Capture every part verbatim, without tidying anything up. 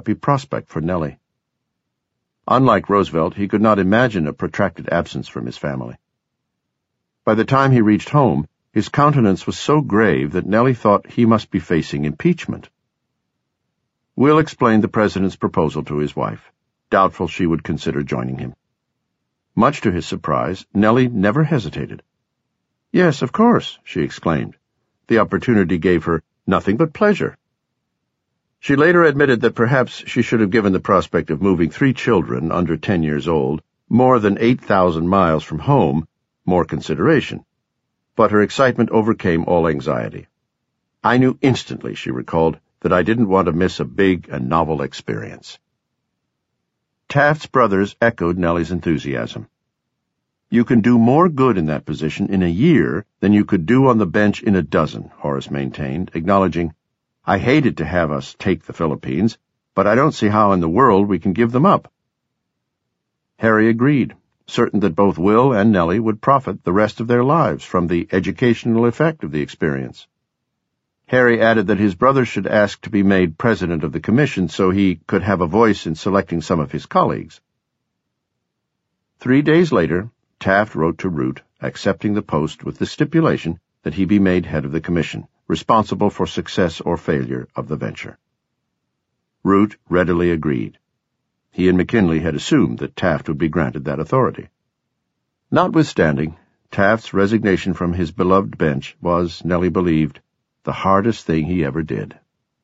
happy prospect for Nellie. Unlike Roosevelt, he could not imagine a protracted absence from his family. By the time he reached home, his countenance was so grave that Nellie thought he must be facing impeachment. Will explained the president's proposal to his wife, doubtful she would consider joining him. Much to his surprise, Nellie never hesitated. "Yes, of course," she exclaimed. The opportunity gave her nothing but pleasure. She later admitted that perhaps she should have given the prospect of moving three children under ten years old, more than eight thousand miles from home, more consideration. But her excitement overcame all anxiety. "I knew instantly," she recalled, "that I didn't want to miss a big and novel experience." Taft's brothers echoed Nellie's enthusiasm. "You can do more good in that position in a year than you could do on the bench in a dozen," Horace maintained, acknowledging, "I hated to have us take the Philippines, but I don't see how in the world we can give them up." Harry agreed, certain that both Will and Nellie would profit the rest of their lives from the educational effect of the experience. Harry added that his brother should ask to be made president of the commission so he could have a voice in selecting some of his colleagues. Three days later, Taft wrote to Root, accepting the post with the stipulation that he be made head of the commission, responsible for success or failure of the venture. Root readily agreed. He and McKinley had assumed that Taft would be granted that authority. Notwithstanding, Taft's resignation from his beloved bench was, Nellie believed, the hardest thing he ever did.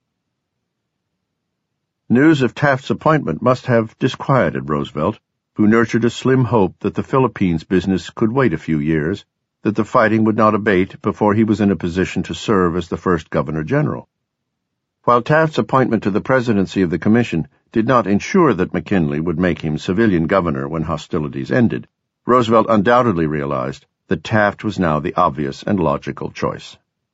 News of Taft's appointment must have disquieted Roosevelt, who nurtured a slim hope that the Philippines business could wait a few years, that the fighting would not abate before he was in a position to serve as the first Governor-General. While Taft's appointment to the presidency of the Commission did not ensure that McKinley would make him civilian governor when hostilities ended, Roosevelt undoubtedly realized that Taft was now the obvious and logical choice.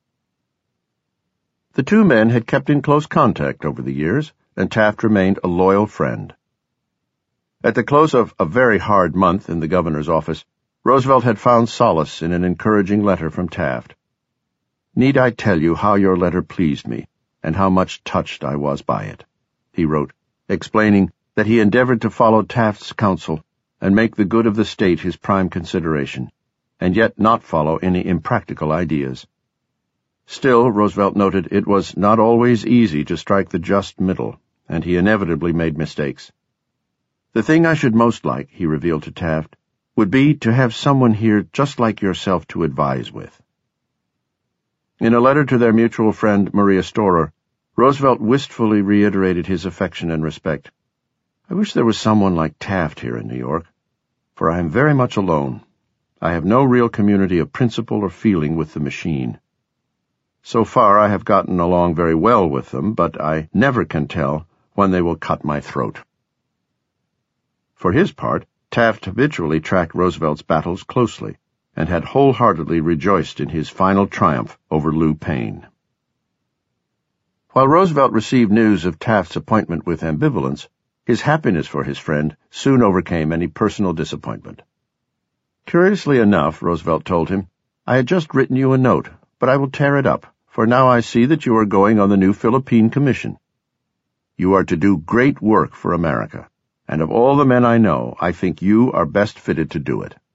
The two men had kept in close contact over the years, and Taft remained a loyal friend. At the close of a very hard month in the governor's office, Roosevelt had found solace in an encouraging letter from Taft. "Need I tell you how your letter pleased me, and how much touched I was by it?" he wrote, explaining that he endeavored to follow Taft's counsel and make the good of the state his prime consideration, and yet not follow any impractical ideas. Still, Roosevelt noted, it was not always easy to strike the just middle, and he inevitably made mistakes. "The thing I should most like," he revealed to Taft, "would be to have someone here just like yourself to advise with." In a letter to their mutual friend Maria Storer, Roosevelt wistfully reiterated his affection and respect. "I wish there was someone like Taft here in New York, for I am very much alone. I have no real community of principle or feeling with the machine. So far I have gotten along very well with them, but I never can tell when they will cut my throat." For his part, Taft habitually tracked Roosevelt's battles closely, and had wholeheartedly rejoiced in his final triumph over Lou Payne. While Roosevelt received news of Taft's appointment with ambivalence, his happiness for his friend soon overcame any personal disappointment. "Curiously enough," Roosevelt told him, "I had just written you a note, but I will tear it up, for now I see that you are going on the new Philippine Commission. You are to do great work for America, and of all the men I know, I think you are best fitted to do it."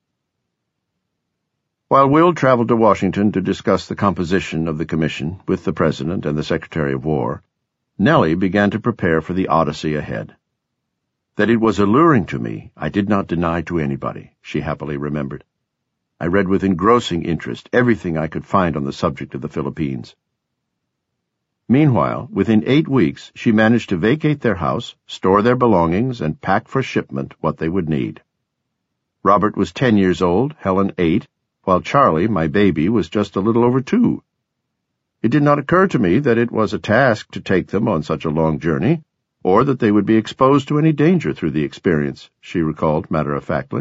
While Will traveled to Washington to discuss the composition of the commission with the President and the Secretary of War, Nellie began to prepare for the odyssey ahead. That it was alluring to me, I did not deny to anybody, she happily remembered. I read with engrossing interest everything I could find on the subject of the Philippines. Meanwhile, within eight weeks, she managed to vacate their house, store their belongings, and pack for shipment what they would need. Robert was ten years old, Helen eight, while Charlie, my baby, was just a little over two. It did not occur to me that it was a task to take them on such a long journey, or that they would be exposed to any danger through the experience, she recalled matter-of-factly.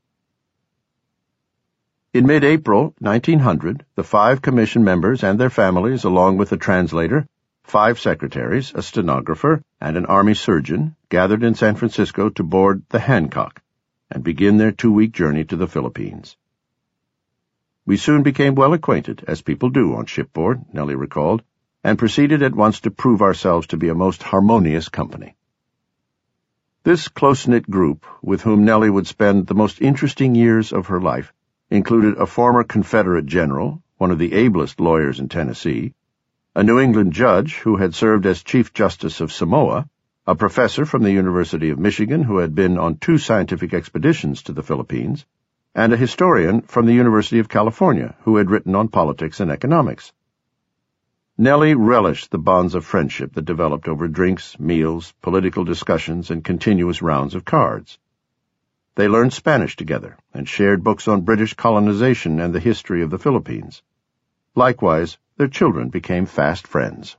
In mid-April nineteen hundred, the five commission members and their families, along with a translator, five secretaries, a stenographer, and an army surgeon, gathered in San Francisco to board the Hancock and begin their two-week journey to the Philippines. We soon became well acquainted, as people do on shipboard, Nellie recalled, and proceeded at once to prove ourselves to be a most harmonious company. This close-knit group, with whom Nellie would spend the most interesting years of her life, included a former Confederate general, one of the ablest lawyers in Tennessee, a New England judge who had served as Chief Justice of Samoa, a professor from the University of Michigan who had been on two scientific expeditions to the Philippines, and a historian from the University of California who had written on politics and economics. Nellie relished the bonds of friendship that developed over drinks, meals, political discussions, and continuous rounds of cards. They learned Spanish together and shared books on British colonization and the history of the Philippines. Likewise, their children became fast friends.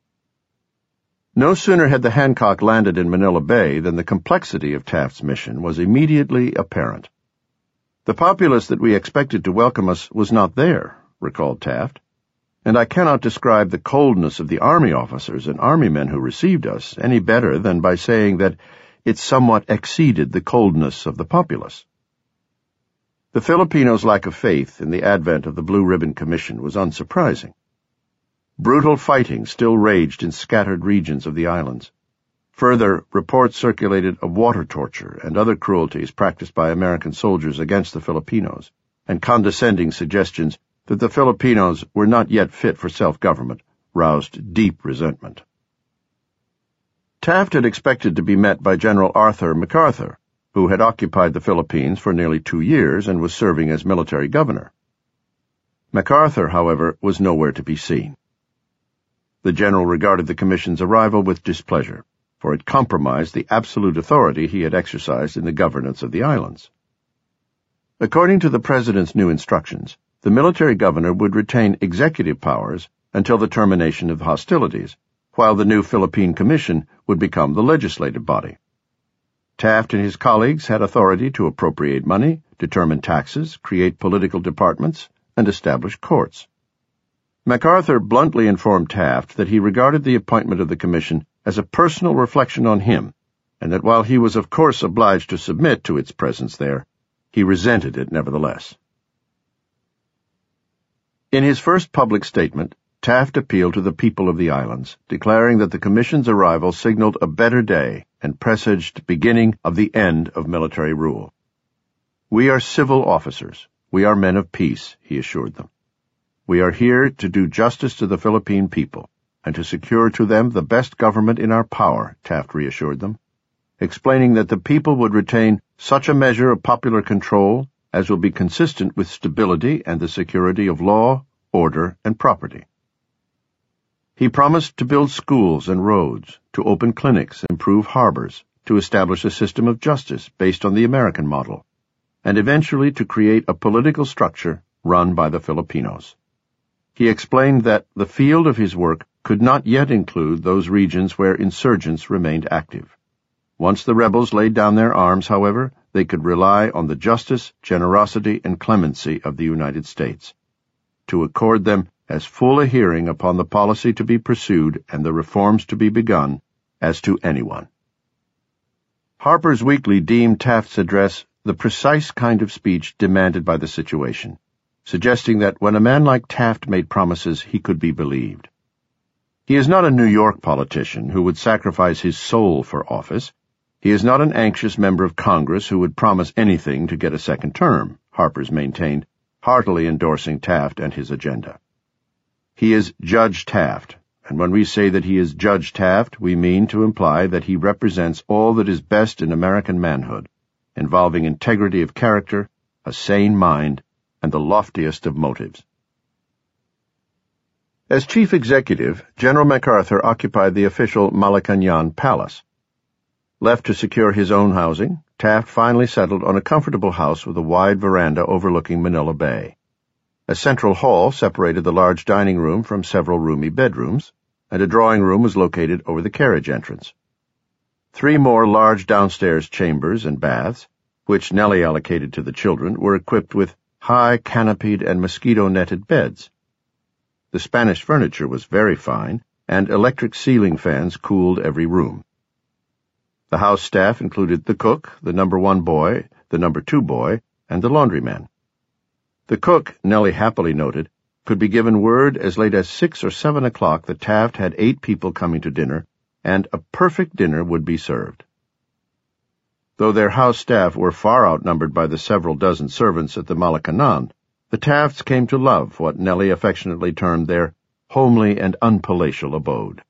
No sooner had the Hancock landed in Manila Bay than the complexity of Taft's mission was immediately apparent. The populace that we expected to welcome us was not there, recalled Taft, and I cannot describe the coldness of the Army officers and Army men who received us any better than by saying that it somewhat exceeded the coldness of the populace. The Filipinos' lack of faith in the advent of the Blue Ribbon Commission was unsurprising. Brutal fighting still raged in scattered regions of the islands. Further, reports circulated of water torture and other cruelties practiced by American soldiers against the Filipinos, and condescending suggestions that the Filipinos were not yet fit for self-government roused deep resentment. Taft had expected to be met by General Arthur MacArthur, who had occupied the Philippines for nearly two years and was serving as military governor. MacArthur, however, was nowhere to be seen. The general regarded the commission's arrival with displeasure, for it compromised the absolute authority he had exercised in the governance of the islands. According to the president's new instructions, the military governor would retain executive powers until the termination of hostilities, while the new Philippine Commission would become the legislative body. Taft and his colleagues had authority to appropriate money, determine taxes, create political departments, and establish courts. MacArthur bluntly informed Taft that he regarded the appointment of the commission as a personal reflection on him, and that while he was of course obliged to submit to its presence there, he resented it nevertheless. In his first public statement, Taft appealed to the people of the islands, declaring that the commission's arrival signaled a better day and presaged the beginning of the end of military rule. "We are civil officers. We are men of peace," he assured them. "We are here to do justice to the Philippine people and to secure to them the best government in our power," Taft reassured them, explaining that the people would retain such a measure of popular control as will be consistent with stability and the security of law, order, and property. He promised to build schools and roads, to open clinics, improve harbors, to establish a system of justice based on the American model, and eventually to create a political structure run by the Filipinos. He explained that the field of his work could not yet include those regions where insurgents remained active. Once the rebels laid down their arms, however, they could rely on the justice, generosity, and clemency of the United States to accord them as full a hearing upon the policy to be pursued and the reforms to be begun as to anyone. Harper's Weekly deemed Taft's address the precise kind of speech demanded by the situation, suggesting that when a man like Taft made promises, he could be believed. He is not a New York politician who would sacrifice his soul for office. He is not an anxious member of Congress who would promise anything to get a second term, Harper's maintained, heartily endorsing Taft and his agenda. He is Judge Taft, and when we say that he is Judge Taft, we mean to imply that he represents all that is best in American manhood, involving integrity of character, a sane mind, and the loftiest of motives. As chief executive, General MacArthur occupied the official Malacañang Palace. Left to secure his own housing, Taft finally settled on a comfortable house with a wide veranda overlooking Manila Bay. A central hall separated the large dining room from several roomy bedrooms, and a drawing room was located over the carriage entrance. Three more large downstairs chambers and baths, which Nellie allocated to the children, were equipped with high canopied and mosquito-netted beds. The Spanish furniture was very fine, and electric ceiling fans cooled every room. The house staff included the cook, the number one boy, the number two boy, and the laundryman. The cook, Nellie happily noted, could be given word as late as six or seven o'clock that Taft had eight people coming to dinner, and a perfect dinner would be served. Though their house staff were far outnumbered by the several dozen servants at the Malakanan, the Tafts came to love what Nellie affectionately termed their homely and unpalatial abode.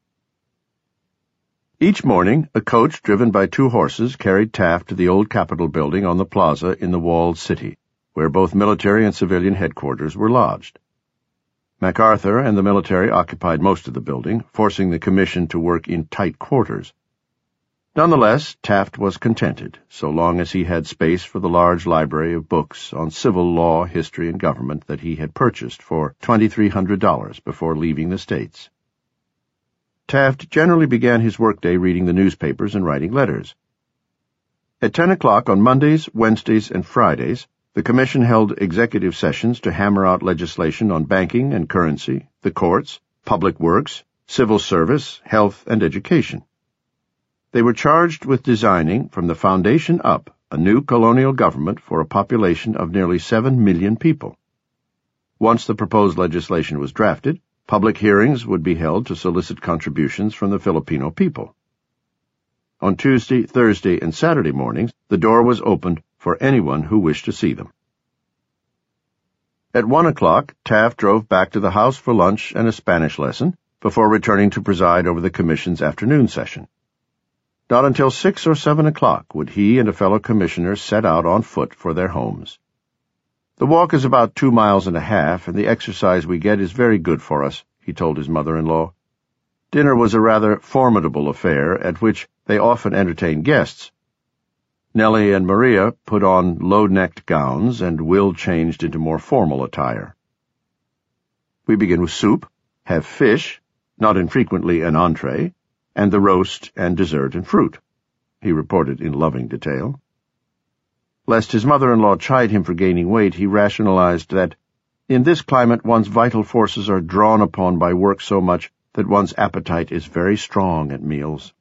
Each morning, a coach driven by two horses carried Taft to the old Capitol building on the plaza in the walled city, where both military and civilian headquarters were lodged. MacArthur and the military occupied most of the building, forcing the commission to work in tight quarters. Nonetheless, Taft was contented, so long as he had space for the large library of books on civil law, history, and government that he had purchased for twenty-three hundred dollars before leaving the States. Taft generally began his workday reading the newspapers and writing letters. At ten o'clock on Mondays, Wednesdays, and Fridays, the Commission held executive sessions to hammer out legislation on banking and currency, the courts, public works, civil service, health, and education. They were charged with designing, from the foundation up, a new colonial government for a population of nearly seven million people. Once the proposed legislation was drafted, public hearings would be held to solicit contributions from the Filipino people. On Tuesday, Thursday, and Saturday mornings, the door was opened for anyone who wished to see them. At one o'clock, Taft drove back to the house for lunch and a Spanish lesson, before returning to preside over the Commission's afternoon session. Not until six or seven o'clock would he and a fellow commissioner set out on foot for their homes. The walk is about two miles and a half, and the exercise we get is very good for us, he told his mother-in-law. Dinner was a rather formidable affair, at which they often entertained guests. Nellie and Maria put on low-necked gowns, and Will changed into more formal attire. We begin with soup, have fish, not infrequently an entree, and the roast and dessert and fruit, he reported in loving detail. Lest his mother-in-law chide him for gaining weight, he rationalized that, in this climate, one's vital forces are drawn upon by work so much that one's appetite is very strong at meals.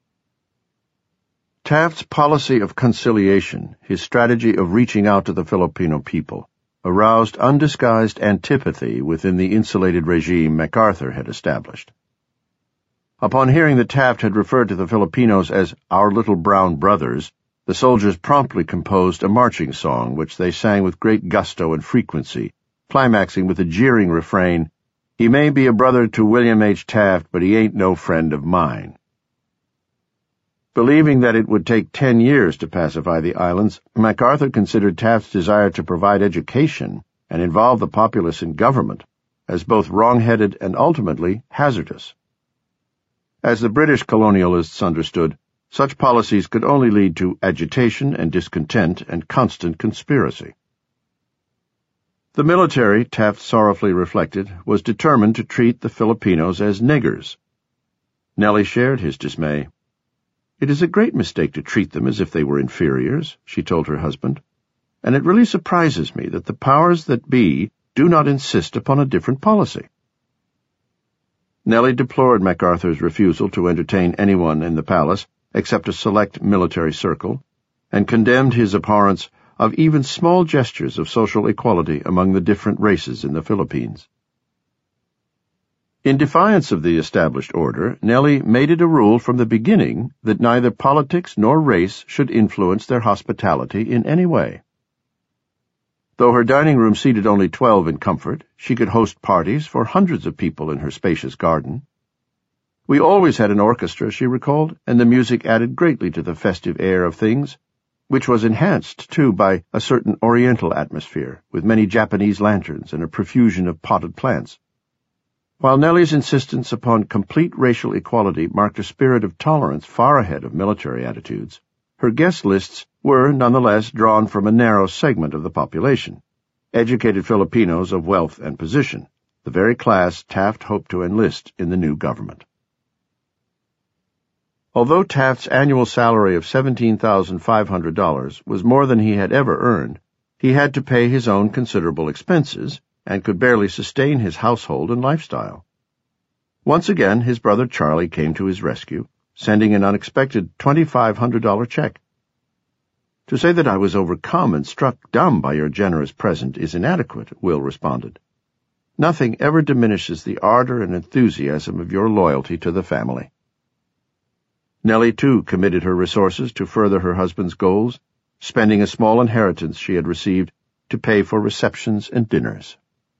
Taft's policy of conciliation, his strategy of reaching out to the Filipino people, aroused undisguised antipathy within the insulated regime MacArthur had established. Upon hearing that Taft had referred to the Filipinos as our little brown brothers, the soldiers promptly composed a marching song, which they sang with great gusto and frequency, climaxing with a jeering refrain, "He may be a brother to William H. Taft, but he ain't no friend of mine." Believing that it would take ten years to pacify the islands, MacArthur considered Taft's desire to provide education and involve the populace in government as both wrong-headed and ultimately hazardous. As the British colonialists understood, such policies could only lead to agitation and discontent and constant conspiracy. The military, Taft sorrowfully reflected, was determined to treat the Filipinos as niggers. Nellie shared his dismay. "It is a great mistake to treat them as if they were inferiors," she told her husband, "and it really surprises me that the powers that be do not insist upon a different policy." Nellie deplored MacArthur's refusal to entertain anyone in the palace except a select military circle, and condemned his abhorrence of even small gestures of social equality among the different races in the Philippines. In defiance of the established order, Nellie made it a rule from the beginning that neither politics nor race should influence their hospitality in any way. Though her dining room seated only twelve in comfort, she could host parties for hundreds of people in her spacious garden. We always had an orchestra, she recalled, and the music added greatly to the festive air of things, which was enhanced, too, by a certain oriental atmosphere, with many Japanese lanterns and a profusion of potted plants. While Nellie's insistence upon complete racial equality marked a spirit of tolerance far ahead of military attitudes, her guest lists were nonetheless drawn from a narrow segment of the population, educated Filipinos of wealth and position, the very class Taft hoped to enlist in the new government. Although Taft's annual salary of seventeen thousand five hundred dollars was more than he had ever earned, he had to pay his own considerable expenses and could barely sustain his household and lifestyle. Once again, his brother Charlie came to his rescue, sending an unexpected twenty-five hundred dollars check. "To say that I was overcome and struck dumb by your generous present is inadequate," Will responded. nothing ever diminishes the ardor and enthusiasm of your loyalty to the family." Nellie, too, committed her resources to further her husband's goals, spending a small inheritance she had received to pay for receptions and dinners.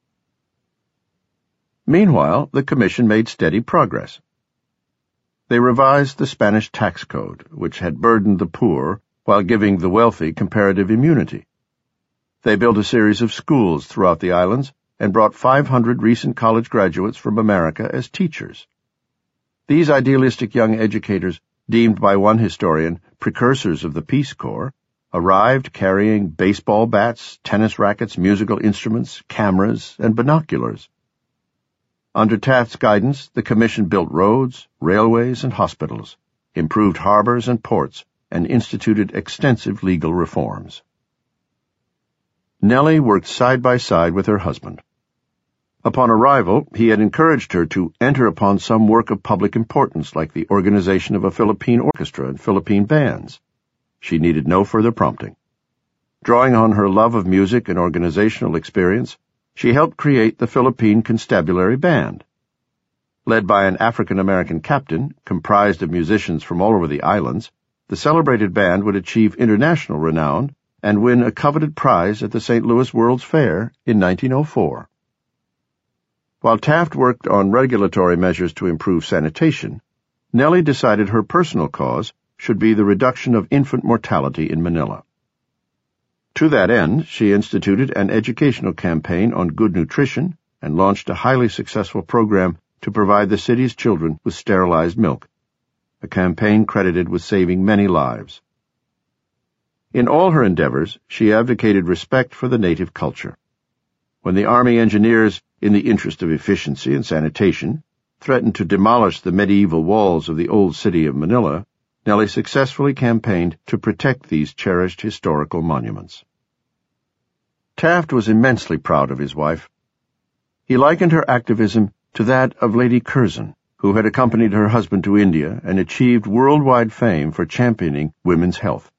Meanwhile, the Commission made steady progress. They revised the Spanish tax code, which had burdened the poor while giving the wealthy comparative immunity. They built a series of schools throughout the islands and brought five hundred recent college graduates from America as teachers. These idealistic young educators, deemed by one historian precursors of the Peace Corps, arrived carrying baseball bats, tennis rackets, musical instruments, cameras, and binoculars. Under Taft's guidance, the Commission built roads, railways, and hospitals, improved harbors and ports, and instituted extensive legal reforms. Nellie worked side by side with her husband. Upon arrival, he had encouraged her to enter upon some work of public importance like the organization of a Philippine orchestra and Philippine bands. She needed no further prompting. Drawing on her love of music and organizational experience, she helped create the Philippine Constabulary Band. Led by an African-American captain, comprised of musicians from all over the islands, the celebrated band would achieve international renown and win a coveted prize at the Saint Louis World's Fair in nineteen oh four. While Taft worked on regulatory measures to improve sanitation, Nellie decided her personal cause should be the reduction of infant mortality in Manila. To that end, she instituted an educational campaign on good nutrition and launched a highly successful program to provide the city's children with sterilized milk, a campaign credited with saving many lives. In all her endeavors, she advocated respect for the native culture. When the Army engineers, in the interest of efficiency and sanitation, threatened to demolish the medieval walls of the old city of Manila, Nellie successfully campaigned to protect these cherished historical monuments. Taft was immensely proud of his wife. He likened her activism to that of Lady Curzon, who had accompanied her husband to India and achieved worldwide fame for championing women's health.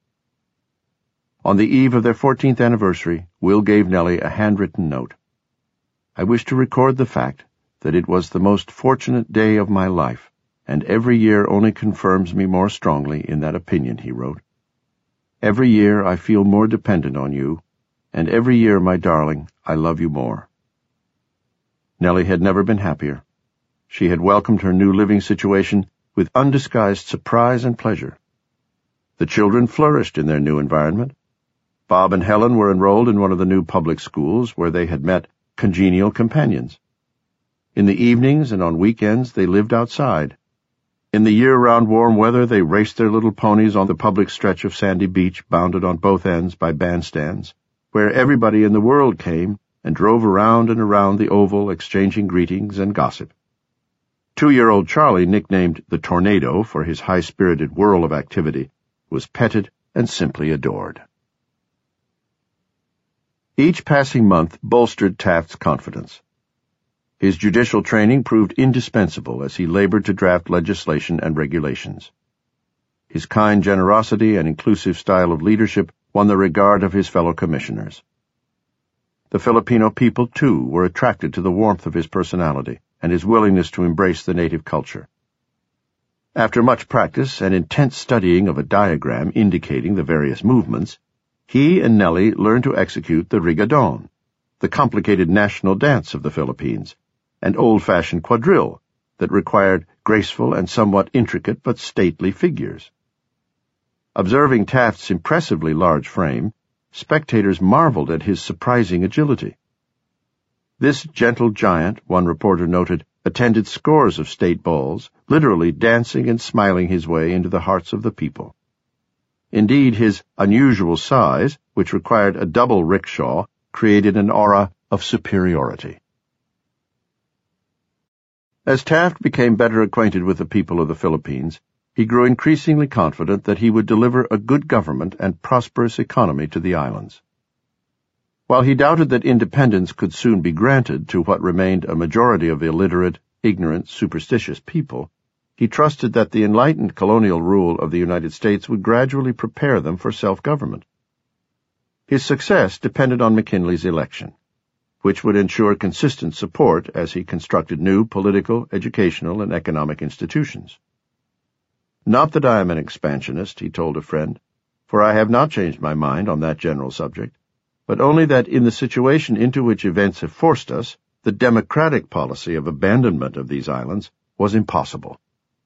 On the eve of their fourteenth anniversary, Will gave Nellie a handwritten note. "I wish to record the fact that it was the most fortunate day of my life, and every year only confirms me more strongly in that opinion," he wrote. "Every year I feel more dependent on you, and every year, my darling, I love you more." Nellie had never been happier. She had welcomed her new living situation with undisguised surprise and pleasure. The children flourished in their new environment. Bob and Helen were enrolled in one of the new public schools where they had met congenial companions. In the evenings and on weekends they lived outside. In the year-round warm weather they raced their little ponies on the public stretch of sandy beach bounded on both ends by bandstands, where everybody in the world came and drove around and around the oval exchanging greetings and gossip. Two-year-old Charlie, nicknamed the Tornado for his high-spirited whirl of activity, was petted and simply adored. Each passing month bolstered Taft's confidence. His judicial training proved indispensable as he labored to draft legislation and regulations. His kind generosity and inclusive style of leadership won the regard of his fellow commissioners. The Filipino people, too, were attracted to the warmth of his personality and his willingness to embrace the native culture. After much practice and intense studying of a diagram indicating the various movements, he and Nellie learned to execute the rigadon, the complicated national dance of the Philippines, an old-fashioned quadrille that required graceful and somewhat intricate but stately figures. Observing Taft's impressively large frame, spectators marveled at his surprising agility. This gentle giant, one reporter noted, attended scores of state balls, literally dancing and smiling his way into the hearts of the people. Indeed, his unusual size, which required a double rickshaw, created an aura of superiority. As Taft became better acquainted with the people of the Philippines, he grew increasingly confident that he would deliver a good government and prosperous economy to the islands. While he doubted that independence could soon be granted to what remained a majority of illiterate, ignorant, superstitious people, he trusted that the enlightened colonial rule of the United States would gradually prepare them for self-government. His success depended on McKinley's election. which would ensure consistent support as he constructed new political, educational, and economic institutions. "Not that I am an expansionist," he told a friend, "for I have not changed my mind on that general subject, but only that in the situation into which events have forced us, the democratic policy of abandonment of these islands was impossible."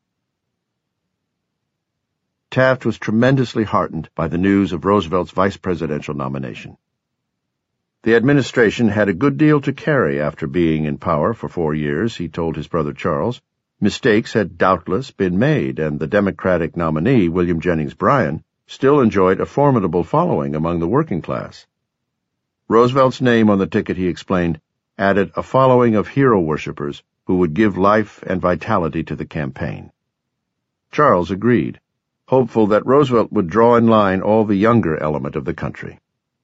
Taft was tremendously heartened by the news of Roosevelt's vice presidential nomination. The administration had a good deal to carry after being in power for four years, he told his brother Charles. Mistakes had doubtless been made, and the Democratic nominee, William Jennings Bryan, still enjoyed a formidable following among the working class. Roosevelt's name on the ticket, he explained, added a following of hero worshippers who would give life and vitality to the campaign. Charles agreed, hopeful that Roosevelt would draw in line all the younger element of the country.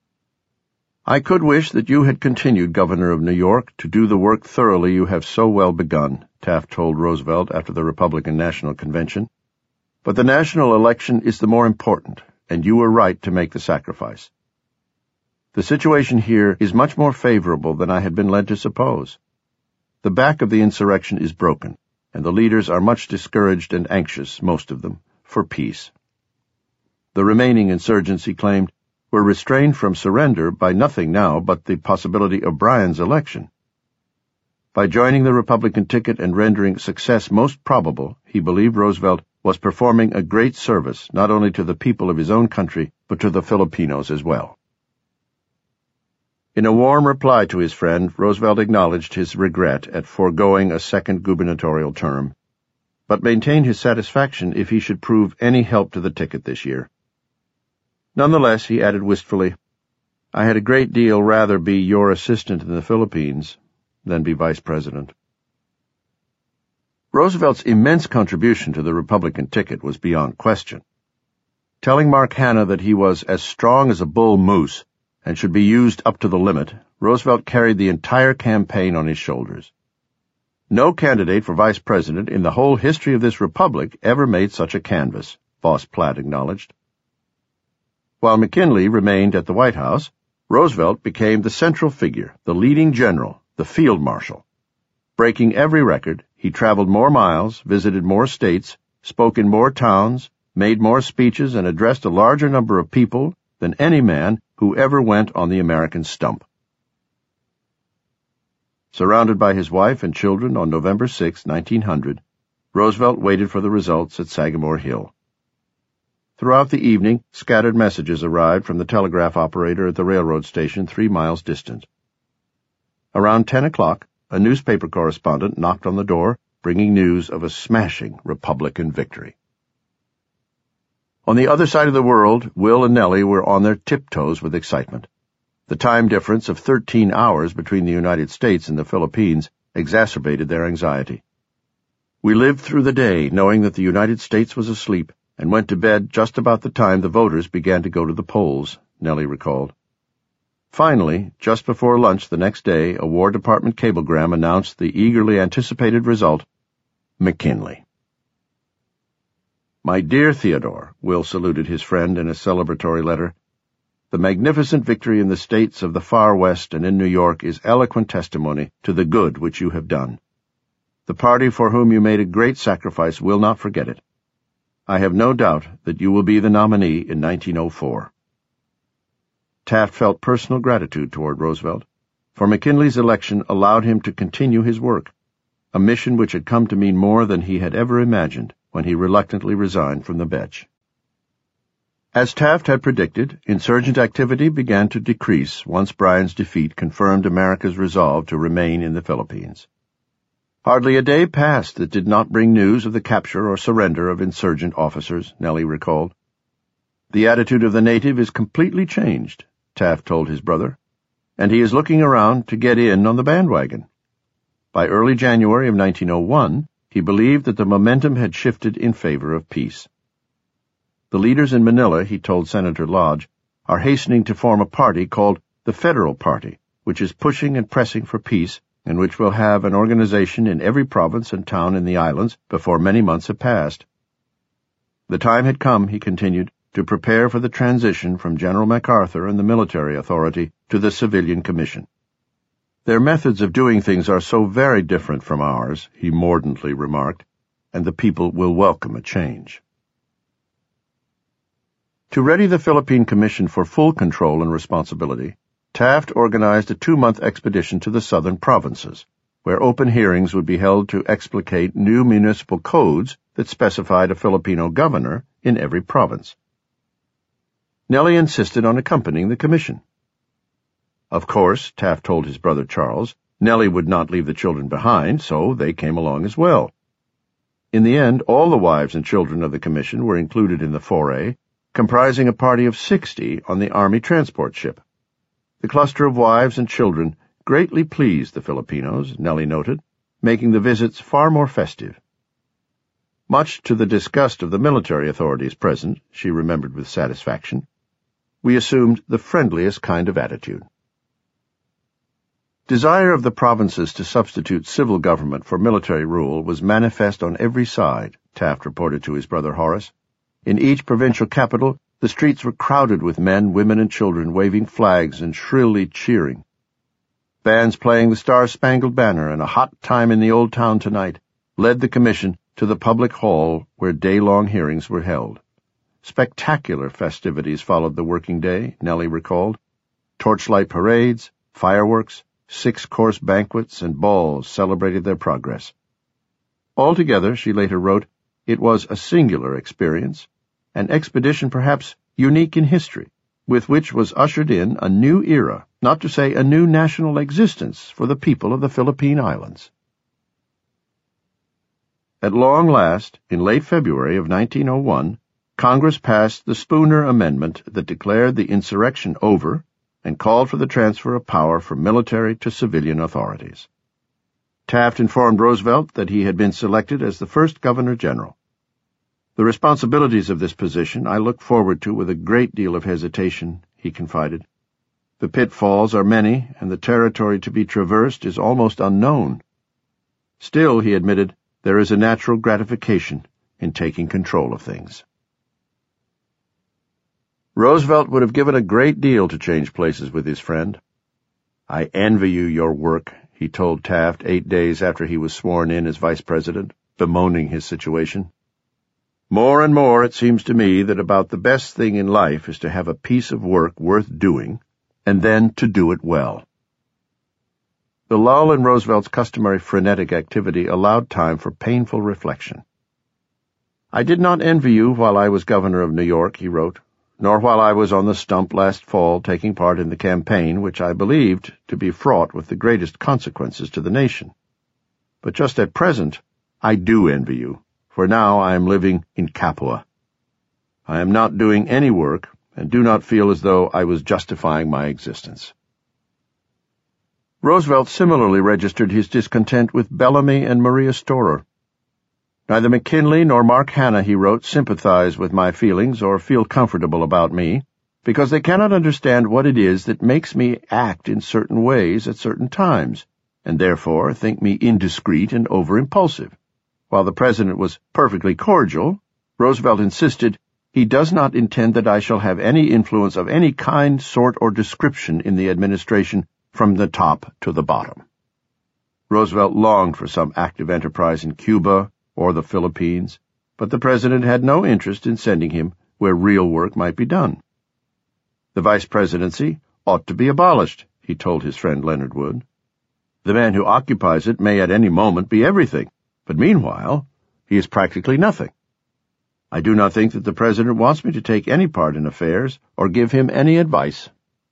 "I could wish that you had continued governor of New York to do the work thoroughly you have so well begun," Taft told Roosevelt after the Republican National Convention. "But the national election is the more important, and you were right to make the sacrifice. The situation here is much more favorable than I had been led to suppose. The back of the insurrection is broken, and the leaders are much discouraged and anxious, most of them, for peace. The remaining insurgents, he claimed, were restrained from surrender by nothing now but the possibility of Bryan's election. By joining the Republican ticket and rendering success most probable, he believed Roosevelt was performing a great service not only to the people of his own country, but to the Filipinos as well." In a warm reply to his friend, Roosevelt acknowledged his regret at foregoing a second gubernatorial term, but maintained his satisfaction if he should prove any help to the ticket this year. Nonetheless, he added wistfully, "I had a great deal rather be your assistant in the Philippines than be vice president." Roosevelt's immense contribution to the Republican ticket was beyond question. Telling Mark Hanna that he was as strong as a bull moose and should be used up to the limit, Roosevelt carried the entire campaign on his shoulders. No candidate for vice president in the whole history of this republic ever made such a canvass, Boss Platt acknowledged. While McKinley remained at the White House, Roosevelt became the central figure, the leading general, the field marshal. Breaking every record, he traveled more miles, visited more states, spoke in more towns, made more speeches, and addressed a larger number of people than any man who ever went on the American stump. Surrounded by his wife and children on November sixth, nineteen hundred, Roosevelt waited for the results at Sagamore Hill. Throughout the evening, scattered messages arrived from the telegraph operator at the railroad station three miles distant. Around ten o'clock, a newspaper correspondent knocked on the door, bringing news of a smashing Republican victory. On the other side of the world, Will and Nellie were on their tiptoes with excitement. The time difference of thirteen hours between the United States and the Philippines exacerbated their anxiety. "We lived through the day knowing that the United States was asleep and went to bed just about the time the voters began to go to the polls," Nellie recalled. Finally, just before lunch the next day, a War Department cablegram announced the eagerly anticipated result: McKinley. "My dear Theodore," Will saluted his friend in a celebratory letter, "the magnificent victory in the states of the far West and in New York is eloquent testimony to the good which you have done. The party for whom you made a great sacrifice will not forget it. I have no doubt that you will be the nominee in nineteen oh four. Taft felt personal gratitude toward Roosevelt, for McKinley's election allowed him to continue his work, a mission which had come to mean more than he had ever imagined when he reluctantly resigned from the bench. As Taft had predicted, insurgent activity began to decrease once Bryan's defeat confirmed America's resolve to remain in the Philippines. Hardly a day passed that did not bring news of the capture or surrender of insurgent officers, Nellie recalled. "The attitude of the native is completely changed," Taft told his brother, "and he is looking around to get in on the bandwagon." By early January of nineteen oh one, he believed that the momentum had shifted in favor of peace. "The leaders in Manila," he told Senator Lodge, "are hastening to form a party called the Federal Party, which is pushing and pressing for peace, and which will have an organization in every province and town in the islands before many months have passed. The time had come," he continued, "to prepare for the transition from General MacArthur and the military authority to the civilian commission. "Their methods of doing things are so very different from ours," he mordantly remarked, "and the people will welcome a change." To ready the Philippine Commission for full control and responsibility, Taft organized a two-month expedition to the southern provinces, where open hearings would be held to explicate new municipal codes that specified a Filipino governor in every province. Nellie insisted on accompanying the commission. Of course, Taft told his brother Charles, Nellie would not leave the children behind, so they came along as well. In the end, all the wives and children of the commission were included in the foray, comprising a party of sixty on the Army transport ship. The cluster of wives and children greatly pleased the Filipinos, Nellie noted, making the visits far more festive. Much to the disgust of the military authorities present, she remembered with satisfaction, we assumed the friendliest kind of attitude. Desire of the provinces to substitute civil government for military rule was manifest on every side, Taft reported to his brother Horace. In each provincial capital, the streets were crowded with men, women, and children waving flags and shrilly cheering. Bands playing the Star-Spangled Banner and A Hot Time in the Old Town Tonight led the commission to the public hall where day-long hearings were held. Spectacular festivities followed the working day, Nellie recalled. Torchlight parades, fireworks, six-course banquets, and balls celebrated their progress. Altogether, she later wrote, it was a singular experience, an expedition perhaps unique in history, with which was ushered in a new era, not to say a new national existence for the people of the Philippine Islands. At long last, in late February of nineteen oh one, Congress passed the Spooner Amendment that declared the insurrection over and called for the transfer of power from military to civilian authorities. Taft informed Roosevelt that he had been selected as the first Governor-General. The responsibilities of this position I look forward to with a great deal of hesitation, he confided. The pitfalls are many, and the territory to be traversed is almost unknown. Still, he admitted, there is a natural gratification in taking control of things. Roosevelt would have given a great deal to change places with his friend. I envy you your work, he told Taft eight days after he was sworn in as vice president, bemoaning his situation. More and more it seems to me that about the best thing in life is to have a piece of work worth doing, and then to do it well. The lull in Roosevelt's customary frenetic activity allowed time for painful reflection. I did not envy you while I was governor of New York, he wrote, nor while I was on the stump last fall taking part in the campaign which I believed to be fraught with the greatest consequences to the nation. But just at present, I do envy you, for now I am living in Capua. I am not doing any work, and do not feel as though I was justifying my existence. Roosevelt similarly registered his discontent with Bellamy and Maria Storer. Neither McKinley nor Mark Hanna, he wrote, sympathize with my feelings or feel comfortable about me, because they cannot understand what it is that makes me act in certain ways at certain times, and therefore think me indiscreet and over-impulsive. While the President was perfectly cordial, Roosevelt insisted, he does not intend that I shall have any influence of any kind, sort, or description in the administration from the top to the bottom. Roosevelt longed for some active enterprise in Cuba or the Philippines, but the President had no interest in sending him where real work might be done. The vice presidency ought to be abolished, he told his friend Leonard Wood. The man who occupies it may at any moment be everything, but meanwhile he is practically nothing. I do not think that the President wants me to take any part in affairs or give him any advice.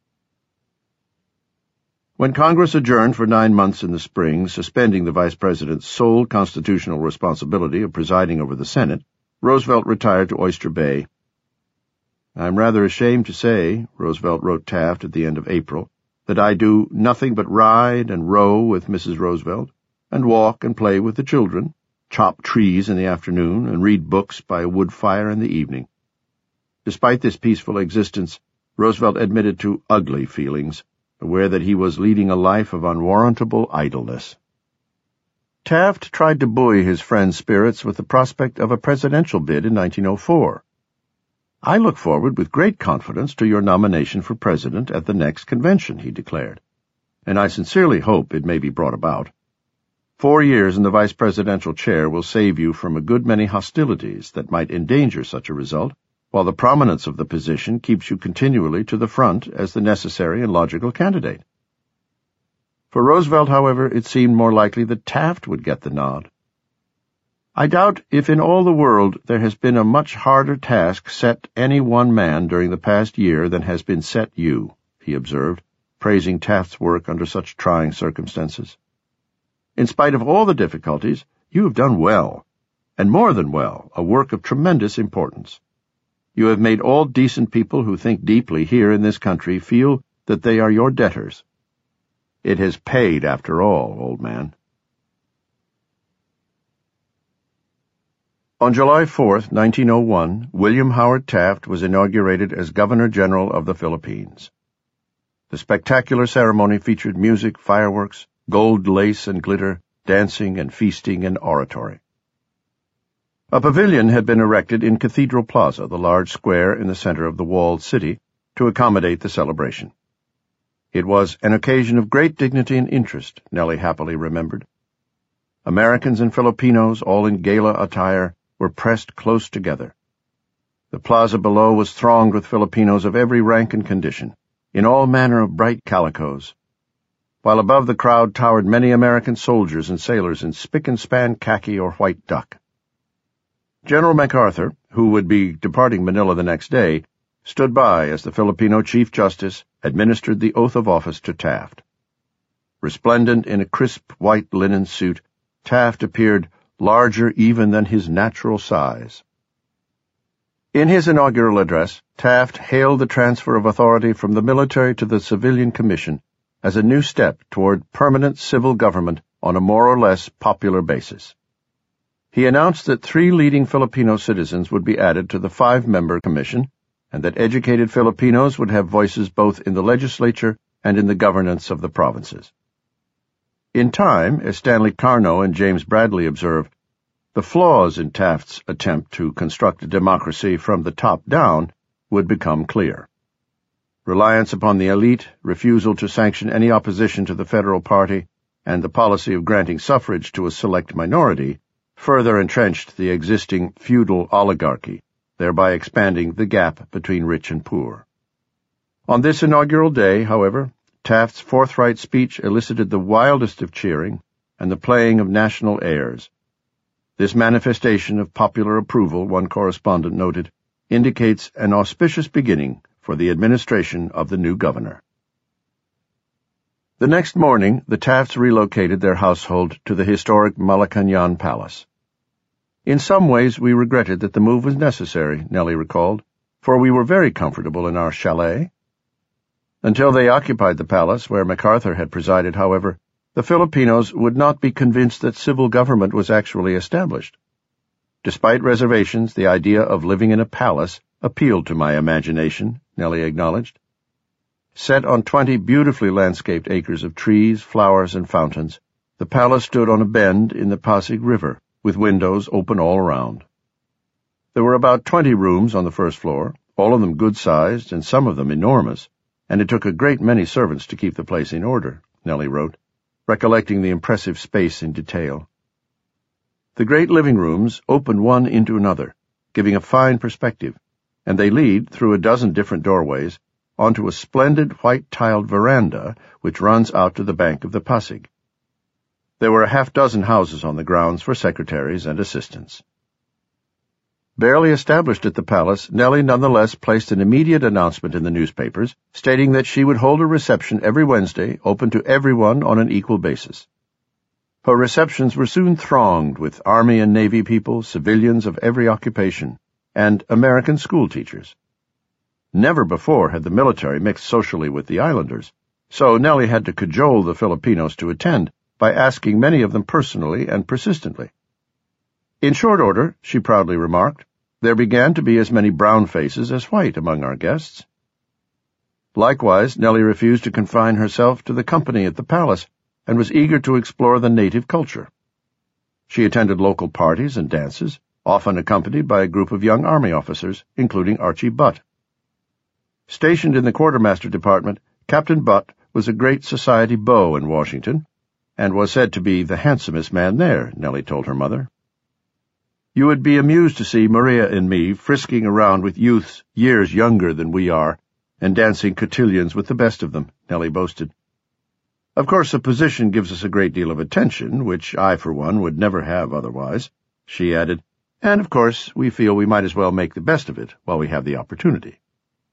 When Congress adjourned for nine months in the spring, suspending the Vice President's sole constitutional responsibility of presiding over the Senate, Roosevelt retired to Oyster Bay. I am rather ashamed to say, Roosevelt wrote Taft at the end of April, that I do nothing but ride and row with Missus Roosevelt, and walk and play with the children, chop trees in the afternoon, and read books by a wood fire in the evening. Despite this peaceful existence, Roosevelt admitted to ugly feelings, aware that he was leading a life of unwarrantable idleness. Taft tried to buoy his friend's spirits with the prospect of a presidential bid in nineteen oh four. I look forward with great confidence to your nomination for president at the next convention, he declared. and I sincerely hope it may be brought about. Four years in the vice presidential chair will save you from a good many hostilities that might endanger such a result, while the prominence of the position keeps you continually to the front as the necessary and logical candidate. For Roosevelt, however, it seemed more likely that Taft would get the nod. I doubt if in all the world there has been a much harder task set any one man during the past year than has been set you, he observed, praising Taft's work under such trying circumstances. In spite of all the difficulties, you have done well, and more than well, a work of tremendous importance. You have made all decent people who think deeply here in this country feel that they are your debtors. It has paid after all, old man. On July fourth, nineteen oh one, William Howard Taft was inaugurated as Governor-General of the Philippines. The spectacular ceremony featured music, fireworks, gold lace and glitter, dancing and feasting and oratory. A pavilion had been erected in Cathedral Plaza, the large square in the center of the walled city, to accommodate the celebration. It was an occasion of great dignity and interest, Nellie happily remembered. Americans and Filipinos, all in gala attire, were pressed close together. The plaza below was thronged with Filipinos of every rank and condition, in all manner of bright calicos, while above the crowd towered many American soldiers and sailors in spick-and-span khaki or white duck. General MacArthur, who would be departing Manila the next day, stood by as the Filipino Chief Justice administered the oath of office to Taft. Resplendent in a crisp white linen suit, Taft appeared larger even than his natural size. In his inaugural address, Taft hailed the transfer of authority from the military to the Civilian Commission as a new step toward permanent civil government on a more or less popular basis. He announced that three leading Filipino citizens would be added to the five-member commission, and that educated Filipinos would have voices both in the legislature and in the governance of the provinces. In time, as Stanley Carnot and James Bradley observed, the flaws in Taft's attempt to construct a democracy from the top down would become clear. Reliance upon the elite, refusal to sanction any opposition to the federal party, and the policy of granting suffrage to a select minority further entrenched the existing feudal oligarchy, thereby expanding the gap between rich and poor. On this inaugural day, however, Taft's forthright speech elicited the wildest of cheering and the playing of national airs. This manifestation of popular approval, one correspondent noted, indicates an auspicious beginning for the administration of the new governor. The next morning, the Tafts relocated their household to the historic Malacañang Palace. In some ways we regretted that the move was necessary, Nellie recalled, for we were very comfortable in our chalet. Until they occupied the palace where MacArthur had presided, however, the Filipinos would not be convinced that civil government was actually established. Despite reservations, the idea of living in a palace appealed to my imagination, Nellie acknowledged. Set on twenty beautifully landscaped acres of trees, flowers, and fountains, the palace stood on a bend in the Pasig River, with windows open all around. There were about twenty rooms on the first floor, all of them good-sized and some of them enormous, and it took a great many servants to keep the place in order, Nellie wrote, recollecting the impressive space in detail. The great living rooms open one into another, giving a fine perspective, and they lead, through a dozen different doorways, onto a splendid white-tiled veranda which runs out to the bank of the Pasig. There were a half-dozen houses on the grounds for secretaries and assistants. Barely established at the palace, Nellie nonetheless placed an immediate announcement in the newspapers, stating that she would hold a reception every Wednesday, open to everyone on an equal basis. Her receptions were soon thronged with Army and Navy people, civilians of every occupation, and American schoolteachers. Never before had the military mixed socially with the islanders, so Nellie had to cajole the Filipinos to attend by asking many of them personally and persistently. In short order, she proudly remarked, there began to be as many brown faces as white among our guests. Likewise, Nellie refused to confine herself to the company at the palace, and was eager to explore the native culture. She attended local parties and dances, often accompanied by a group of young Army officers, including Archie Butt. Stationed in the quartermaster department, Captain Butt was a great society beau in Washington, and was said to be the handsomest man there, Nellie told her mother. You would be amused to see Maria and me frisking around with youths years younger than we are, and dancing cotillions with the best of them, Nellie boasted. Of course, the position gives us a great deal of attention, which I, for one, would never have otherwise, she added, and of course we feel we might as well make the best of it while we have the opportunity.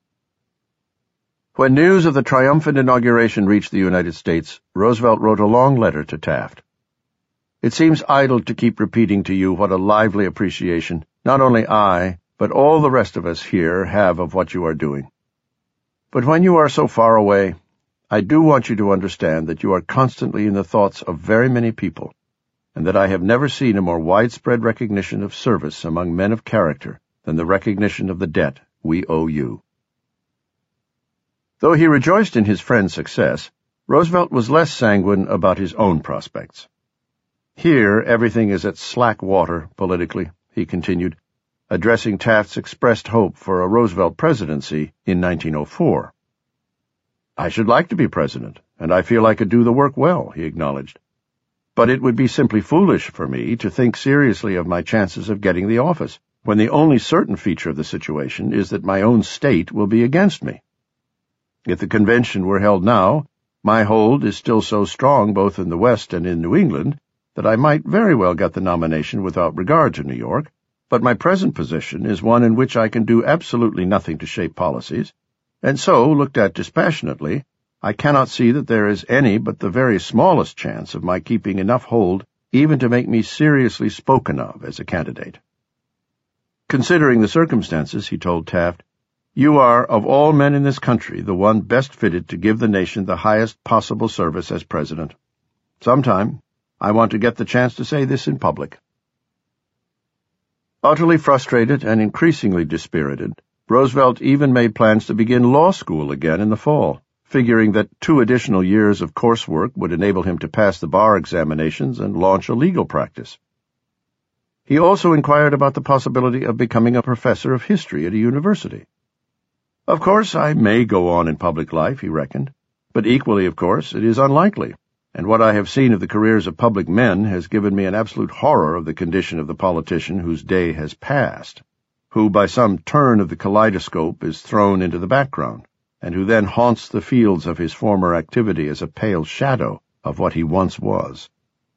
When news of the triumphant inauguration reached the United States, Roosevelt wrote a long letter to Taft. It seems idle to keep repeating to you what a lively appreciation not only I, but all the rest of us here have of what you are doing. But when you are so far away, I do want you to understand that you are constantly in the thoughts of very many people, and that I have never seen a more widespread recognition of service among men of character than the recognition of the debt we owe you. Though he rejoiced in his friend's success, Roosevelt was less sanguine about his own prospects. Here everything is at slack water politically, he continued, addressing Taft's expressed hope for a Roosevelt presidency in nineteen oh four. I should like to be president, and I feel I could do the work well, he acknowledged. But it would be simply foolish for me to think seriously of my chances of getting the office, when the only certain feature of the situation is that my own state will be against me. If the convention were held now, my hold is still so strong both in the West and in New England that I might very well get the nomination without regard to New York, but my present position is one in which I can do absolutely nothing to shape policies, and so, looked at dispassionately, I cannot see that there is any but the very smallest chance of my keeping enough hold even to make me seriously spoken of as a candidate. Considering the circumstances, he told Taft, you are, of all men in this country, the one best fitted to give the nation the highest possible service as president. Sometime, I want to get the chance to say this in public. Utterly frustrated and increasingly dispirited, Roosevelt even made plans to begin law school again in the fall, figuring that two additional years of coursework would enable him to pass the bar examinations and launch a legal practice. He also inquired about the possibility of becoming a professor of history at a university. Of course, I may go on in public life, he reckoned, but equally, of course, it is unlikely, and what I have seen of the careers of public men has given me an absolute horror of the condition of the politician whose day has passed, who by some turn of the kaleidoscope is thrown into the background, and who then haunts the fields of his former activity as a pale shadow of what he once was.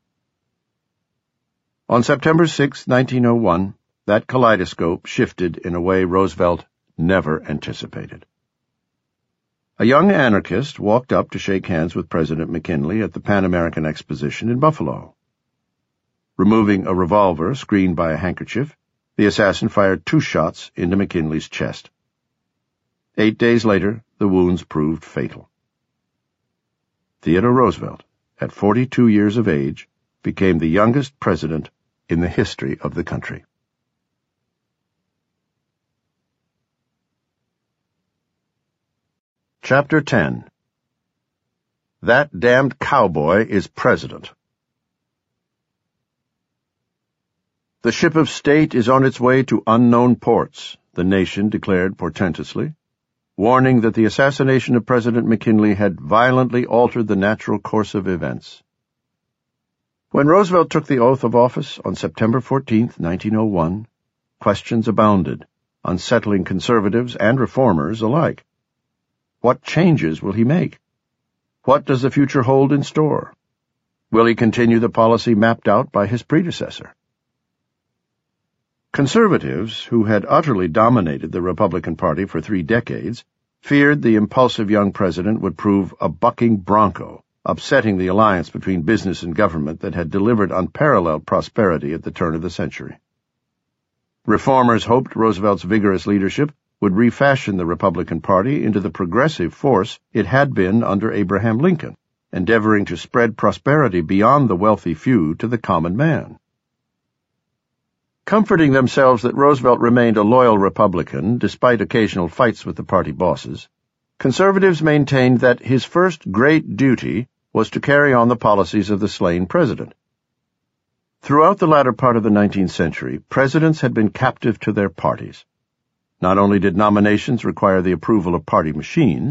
On September sixth, nineteen oh one, that kaleidoscope shifted in a way Roosevelt never anticipated. A young anarchist walked up to shake hands with President McKinley at the Pan American Exposition in Buffalo. Removing a revolver screened by a handkerchief, the assassin fired two shots into McKinley's chest. Eight days later, the wounds proved fatal. Theodore Roosevelt, at forty-two years of age, became the youngest president in the history of the country. Chapter ten. That damned cowboy is president. The ship of state is on its way to unknown ports, the nation declared portentously, warning that the assassination of President McKinley had violently altered the natural course of events. When Roosevelt took the oath of office on September fourteenth, nineteen oh one, questions abounded, unsettling conservatives and reformers alike. What changes will he make? What does the future hold in store? Will he continue the policy mapped out by his predecessor? Conservatives, who had utterly dominated the Republican Party for three decades, feared the impulsive young president would prove a bucking bronco, upsetting the alliance between business and government that had delivered unparalleled prosperity at the turn of the century. Reformers hoped Roosevelt's vigorous leadership would refashion the Republican Party into the progressive force it had been under Abraham Lincoln, endeavoring to spread prosperity beyond the wealthy few to the common man. Comforting themselves that Roosevelt remained a loyal Republican despite occasional fights with the party bosses, conservatives maintained that his first great duty was to carry on the policies of the slain president. Throughout the latter part of the nineteenth century, presidents had been captive to their parties. Not only did nominations require the approval of party machines,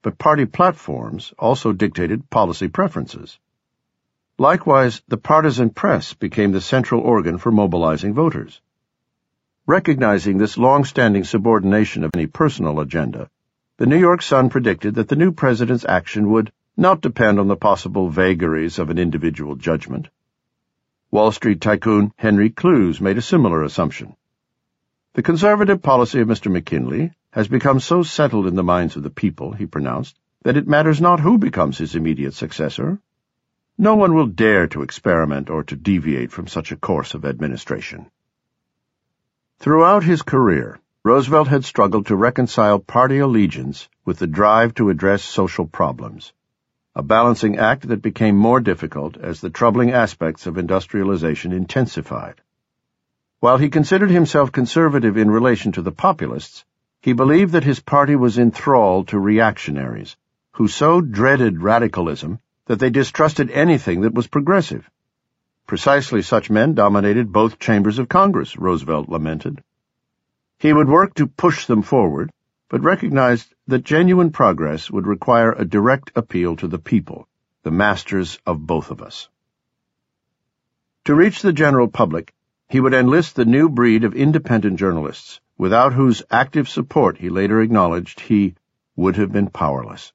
but party platforms also dictated policy preferences. Likewise, the partisan press became the central organ for mobilizing voters. Recognizing this long-standing subordination of any personal agenda, the New York Sun predicted that the new president's action would not depend on the possible vagaries of an individual judgment. Wall Street tycoon Henry Clues made a similar assumption. The conservative policy of Mister McKinley has become so settled in the minds of the people, he pronounced, that it matters not who becomes his immediate successor. No one will dare to experiment or to deviate from such a course of administration. Throughout his career, Roosevelt had struggled to reconcile party allegiance with the drive to address social problems, a balancing act that became more difficult as the troubling aspects of industrialization intensified. While he considered himself conservative in relation to the populists, he believed that his party was enthralled to reactionaries, who so dreaded radicalism that they distrusted anything that was progressive. Precisely such men dominated both chambers of Congress, Roosevelt lamented. He would work to push them forward, but recognized that genuine progress would require a direct appeal to the people, the masters of both of us. To reach the general public, he would enlist the new breed of independent journalists, without whose active support he later acknowledged he would have been powerless.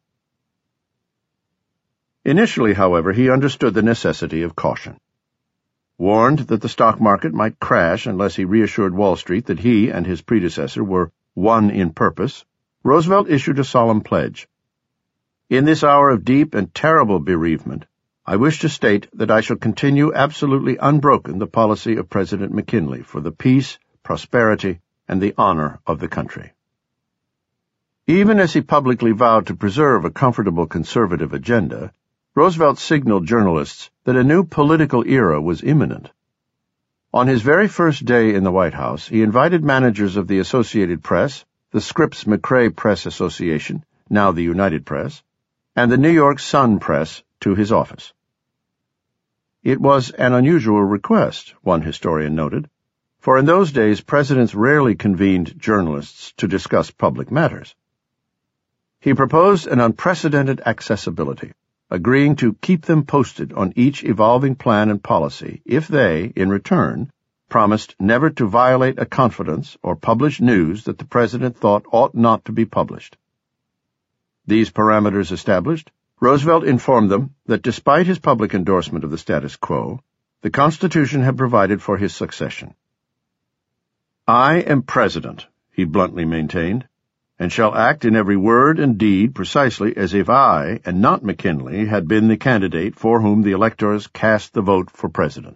Initially, however, he understood the necessity of caution. Warned that the stock market might crash unless he reassured Wall Street that he and his predecessor were one in purpose, Roosevelt issued a solemn pledge. In this hour of deep and terrible bereavement, I wish to state that I shall continue absolutely unbroken the policy of President McKinley for the peace, prosperity, and the honor of the country. Even as he publicly vowed to preserve a comfortable conservative agenda, Roosevelt signaled journalists that a new political era was imminent. On his very first day in the White House, he invited managers of the Associated Press, the Scripps-McCrae Press Association, now the United Press, and the New York Sun Press to his office. It was an unusual request, one historian noted, for in those days presidents rarely convened journalists to discuss public matters. He proposed an unprecedented accessibility, agreeing to keep them posted on each evolving plan and policy if they, in return, promised never to violate a confidence or publish news that the president thought ought not to be published. These parameters established, Roosevelt informed them that despite his public endorsement of the status quo, the Constitution had provided for his succession. I am president, he bluntly maintained, and shall act in every word and deed precisely as if I, and not McKinley, had been the candidate for whom the electors cast the vote for president.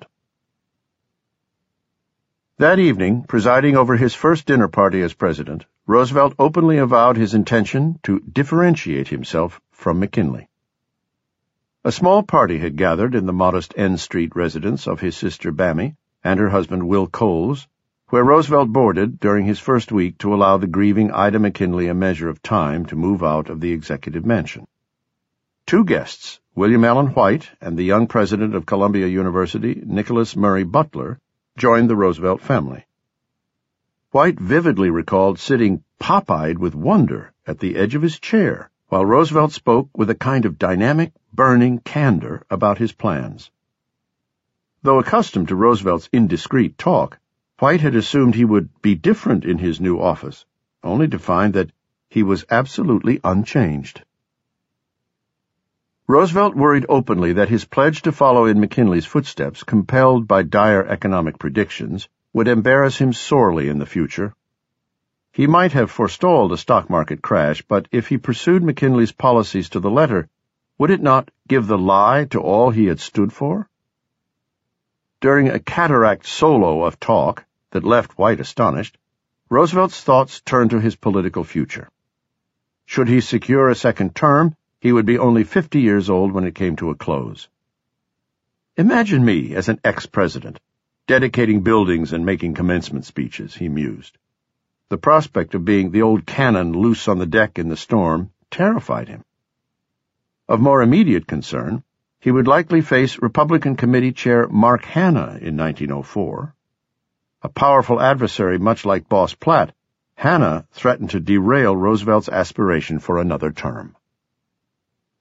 That evening, presiding over his first dinner party as president, Roosevelt openly avowed his intention to differentiate himself from McKinley. A small party had gathered in the modest N Street residence of his sister Bamie and her husband Will Coles, where Roosevelt boarded during his first week to allow the grieving Ida McKinley a measure of time to move out of the executive mansion. Two guests, William Allen White and the young president of Columbia University, Nicholas Murray Butler, joined the Roosevelt family. White vividly recalled sitting pop-eyed with wonder at the edge of his chair while Roosevelt spoke with a kind of dynamic, burning candor about his plans. Though accustomed to Roosevelt's indiscreet talk, White had assumed he would be different in his new office, only to find that he was absolutely unchanged. Roosevelt worried openly that his pledge to follow in McKinley's footsteps, compelled by dire economic predictions, would embarrass him sorely in the future. He might have forestalled a stock market crash, but if he pursued McKinley's policies to the letter, would it not give the lie to all he had stood for? During a cataract solo of talk that left White astonished, Roosevelt's thoughts turned to his political future. Should he secure a second term, he would be only fifty years old when it came to a close. Imagine me as an ex-president, dedicating buildings and making commencement speeches, he mused. The prospect of being the old cannon loose on the deck in the storm terrified him. Of more immediate concern, he would likely face Republican Committee Chair Mark Hanna in nineteen oh four. A powerful adversary much like Boss Platt, Hanna threatened to derail Roosevelt's aspiration for another term.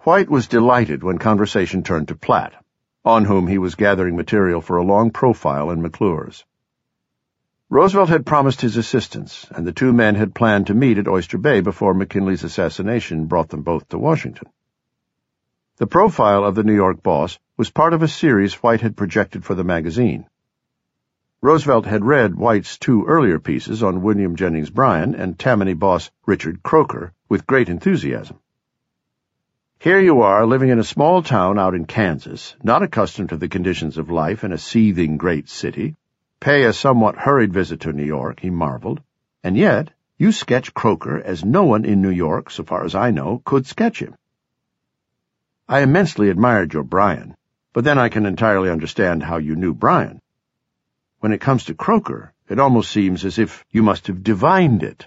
White was delighted when conversation turned to Platt, on whom he was gathering material for a long profile in McClure's. Roosevelt had promised his assistance, and the two men had planned to meet at Oyster Bay before McKinley's assassination brought them both to Washington. The profile of the New York boss was part of a series White had projected for the magazine. Roosevelt had read White's two earlier pieces on William Jennings Bryan and Tammany boss Richard Croker with great enthusiasm. Here you are, living in a small town out in Kansas, not accustomed to the conditions of life in a seething great city, pay a somewhat hurried visit to New York, he marveled, and yet you sketch Croker as no one in New York, so far as I know, could sketch him. I immensely admired your Bryan, but then I can entirely understand how you knew Bryan. When it comes to Croker, it almost seems as if you must have divined it.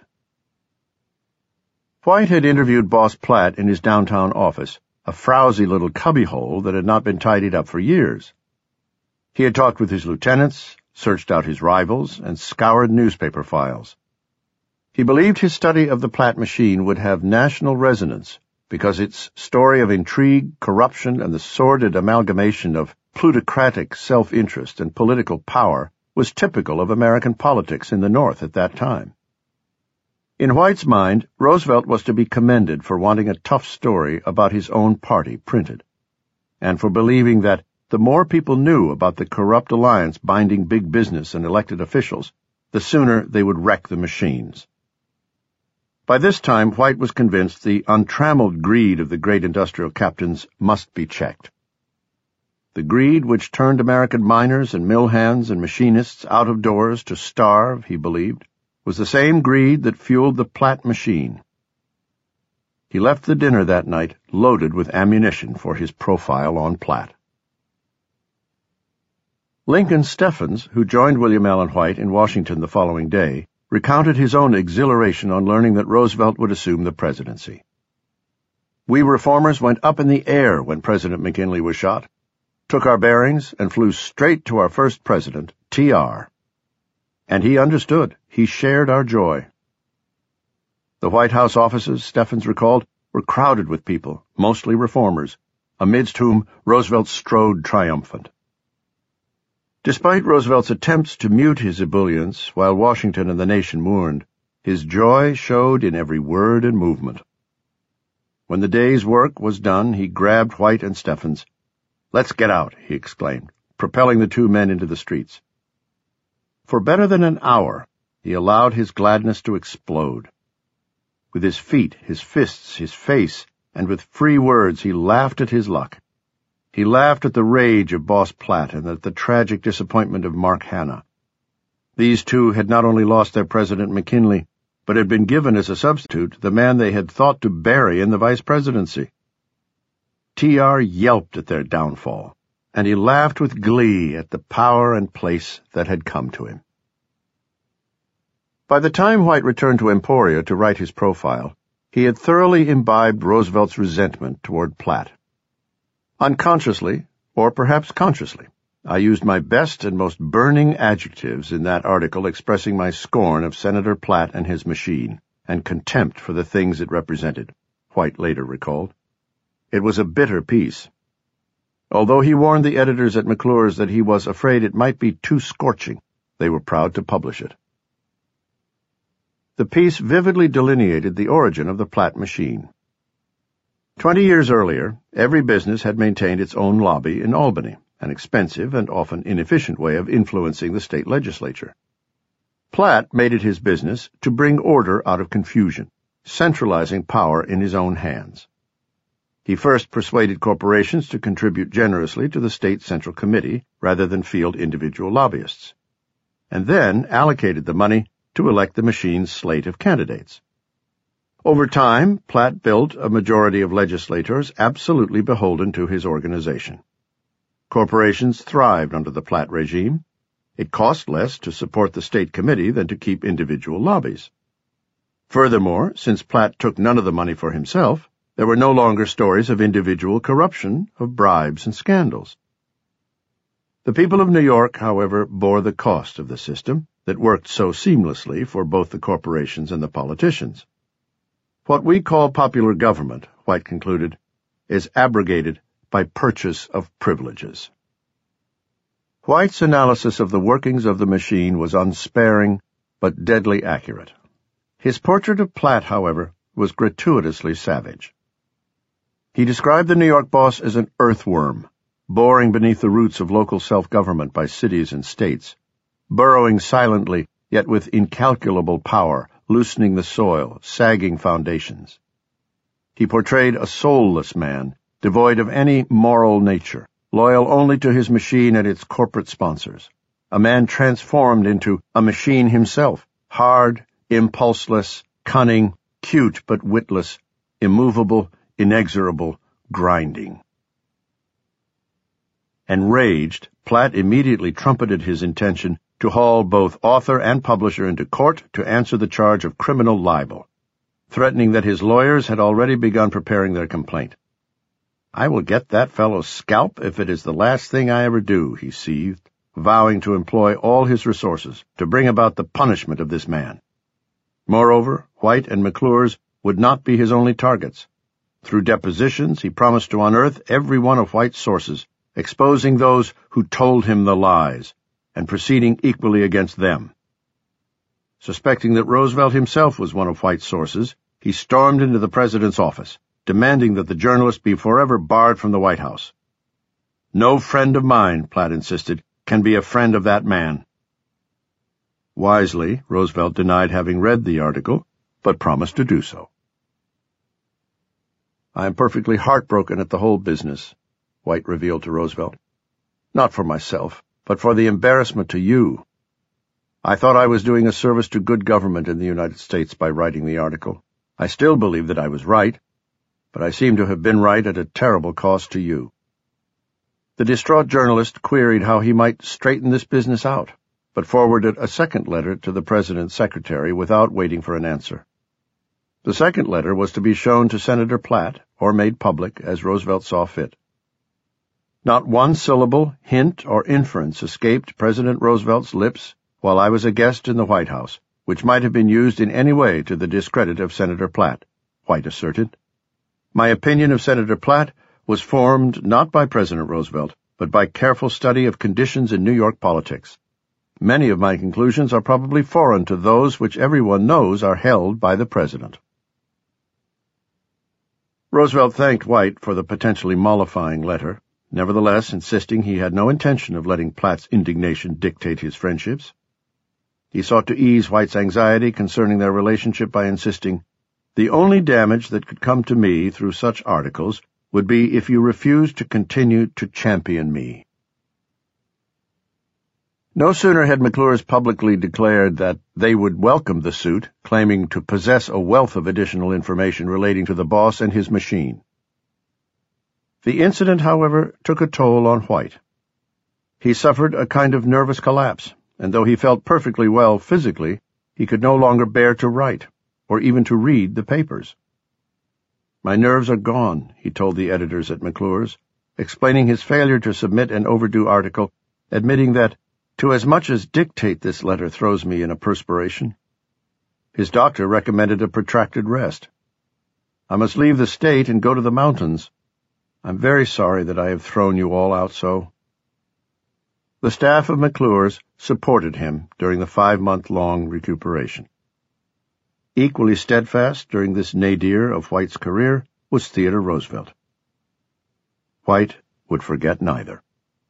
White had interviewed Boss Platt in his downtown office, a frowsy little cubbyhole that had not been tidied up for years. He had talked with his lieutenants, searched out his rivals, and scoured newspaper files. He believed his study of the Platt machine would have national resonance because its story of intrigue, corruption, and the sordid amalgamation of plutocratic self-interest and political power was typical of American politics in the North at that time. In White's mind, Roosevelt was to be commended for wanting a tough story about his own party printed, and for believing that the more people knew about the corrupt alliance binding big business and elected officials, the sooner they would wreck the machines. By this time, White was convinced the untrammeled greed of the great industrial captains must be checked. The greed which turned American miners and mill hands and machinists out of doors to starve, he believed, was the same greed that fueled the Platt machine. He left the dinner that night loaded with ammunition for his profile on Platt. Lincoln Steffens, who joined William Allen White in Washington the following day, recounted his own exhilaration on learning that Roosevelt would assume the presidency. We reformers went up in the air when President McKinley was shot, took our bearings, and flew straight to our first president, T R And he understood. He shared our joy. The White House offices, Steffens recalled, were crowded with people, mostly reformers, amidst whom Roosevelt strode triumphant. Despite Roosevelt's attempts to mute his ebullience while Washington and the nation mourned, his joy showed in every word and movement. When the day's work was done, he grabbed White and Steffens. "Let's get out," he exclaimed, propelling the two men into the streets. For better than an hour, he allowed his gladness to explode. With his feet, his fists, his face, and with free words he laughed at his luck. He laughed at the rage of Boss Platt and at the tragic disappointment of Mark Hanna. These two had not only lost their President McKinley, but had been given as a substitute the man they had thought to bury in the vice presidency. T R yelped at their downfall, and he laughed with glee at the power and place that had come to him. By the time White returned to Emporia to write his profile, he had thoroughly imbibed Roosevelt's resentment toward Platt. Unconsciously, or perhaps consciously, I used my best and most burning adjectives in that article expressing my scorn of Senator Platt and his machine, and contempt for the things it represented, White later recalled. It was a bitter piece. Although he warned the editors at McClure's that he was afraid it might be too scorching, they were proud to publish it. The piece vividly delineated the origin of the Platt machine. Twenty years earlier, every business had maintained its own lobby in Albany, an expensive and often inefficient way of influencing the state legislature. Platt made it his business to bring order out of confusion, centralizing power in his own hands. He first persuaded corporations to contribute generously to the state central committee rather than field individual lobbyists, and then allocated the money to elect the machine's slate of candidates. Over time, Platt built a majority of legislators absolutely beholden to his organization. Corporations thrived under the Platt regime. It cost less to support the state committee than to keep individual lobbies. Furthermore, since Platt took none of the money for himself, there were no longer stories of individual corruption, of bribes and scandals. The people of New York, however, bore the cost of the system that worked so seamlessly for both the corporations and the politicians. What we call popular government, White concluded, is abrogated by purchase of privileges. White's analysis of the workings of the machine was unsparing but deadly accurate. His portrait of Platt, however, was gratuitously savage. He described the New York boss as an earthworm, boring beneath the roots of local self-government by cities and states, burrowing silently yet with incalculable power, loosening the soil, sagging foundations. He portrayed a soulless man, devoid of any moral nature, loyal only to his machine and its corporate sponsors, a man transformed into a machine himself, hard, impulseless, cunning, cute but witless, immovable, inexorable, grinding. Enraged, Platt immediately trumpeted his intention to haul both author and publisher into court to answer the charge of criminal libel, threatening that his lawyers had already begun preparing their complaint. "I will get that fellow's scalp if it is the last thing I ever do," he seethed, vowing to employ all his resources to bring about the punishment of this man. Moreover, White and McClure's would not be his only targets. Through depositions, he promised to unearth every one of White's sources, exposing those who told him the lies, and proceeding equally against them. Suspecting that Roosevelt himself was one of White's sources, he stormed into the president's office, demanding that the journalist be forever barred from the White House. "No friend of mine," Platt insisted, "can be a friend of that man." Wisely, Roosevelt denied having read the article, but promised to do so. "I am perfectly heartbroken at the whole business," White revealed to Roosevelt. "Not for myself, but for the embarrassment to you. I thought I was doing a service to good government in the United States by writing the article. I still believe that I was right, but I seem to have been right at a terrible cost to you." The distraught journalist queried how he might straighten this business out, but forwarded a second letter to the president's secretary without waiting for an answer. The second letter was to be shown to Senator Platt, or made public as Roosevelt saw fit. Not one syllable, hint, or inference escaped President Roosevelt's lips while I was a guest in the White House, which might have been used in any way to the discredit of Senator Platt, White asserted. My opinion of Senator Platt was formed not by President Roosevelt, but by careful study of conditions in New York politics. Many of my conclusions are probably foreign to those which everyone knows are held by the President. Roosevelt thanked White for the potentially mollifying letter, nevertheless insisting he had no intention of letting Platt's indignation dictate his friendships. He sought to ease White's anxiety concerning their relationship by insisting, "The only damage that could come to me through such articles would be if you refused to continue to champion me." No sooner had McClure's publicly declared that they would welcome the suit, claiming to possess a wealth of additional information relating to the boss and his machine. The incident, however, took a toll on White. He suffered a kind of nervous collapse, and though he felt perfectly well physically, he could no longer bear to write, or even to read the papers. "My nerves are gone," he told the editors at McClure's, explaining his failure to submit an overdue article, admitting that, "To as much as dictate this letter throws me in a perspiration." His doctor recommended a protracted rest. "I must leave the state and go to the mountains. I'm very sorry that I have thrown you all out so." The staff of McClure's supported him during the five-month-long recuperation. Equally steadfast during this nadir of White's career was Theodore Roosevelt. White would forget neither.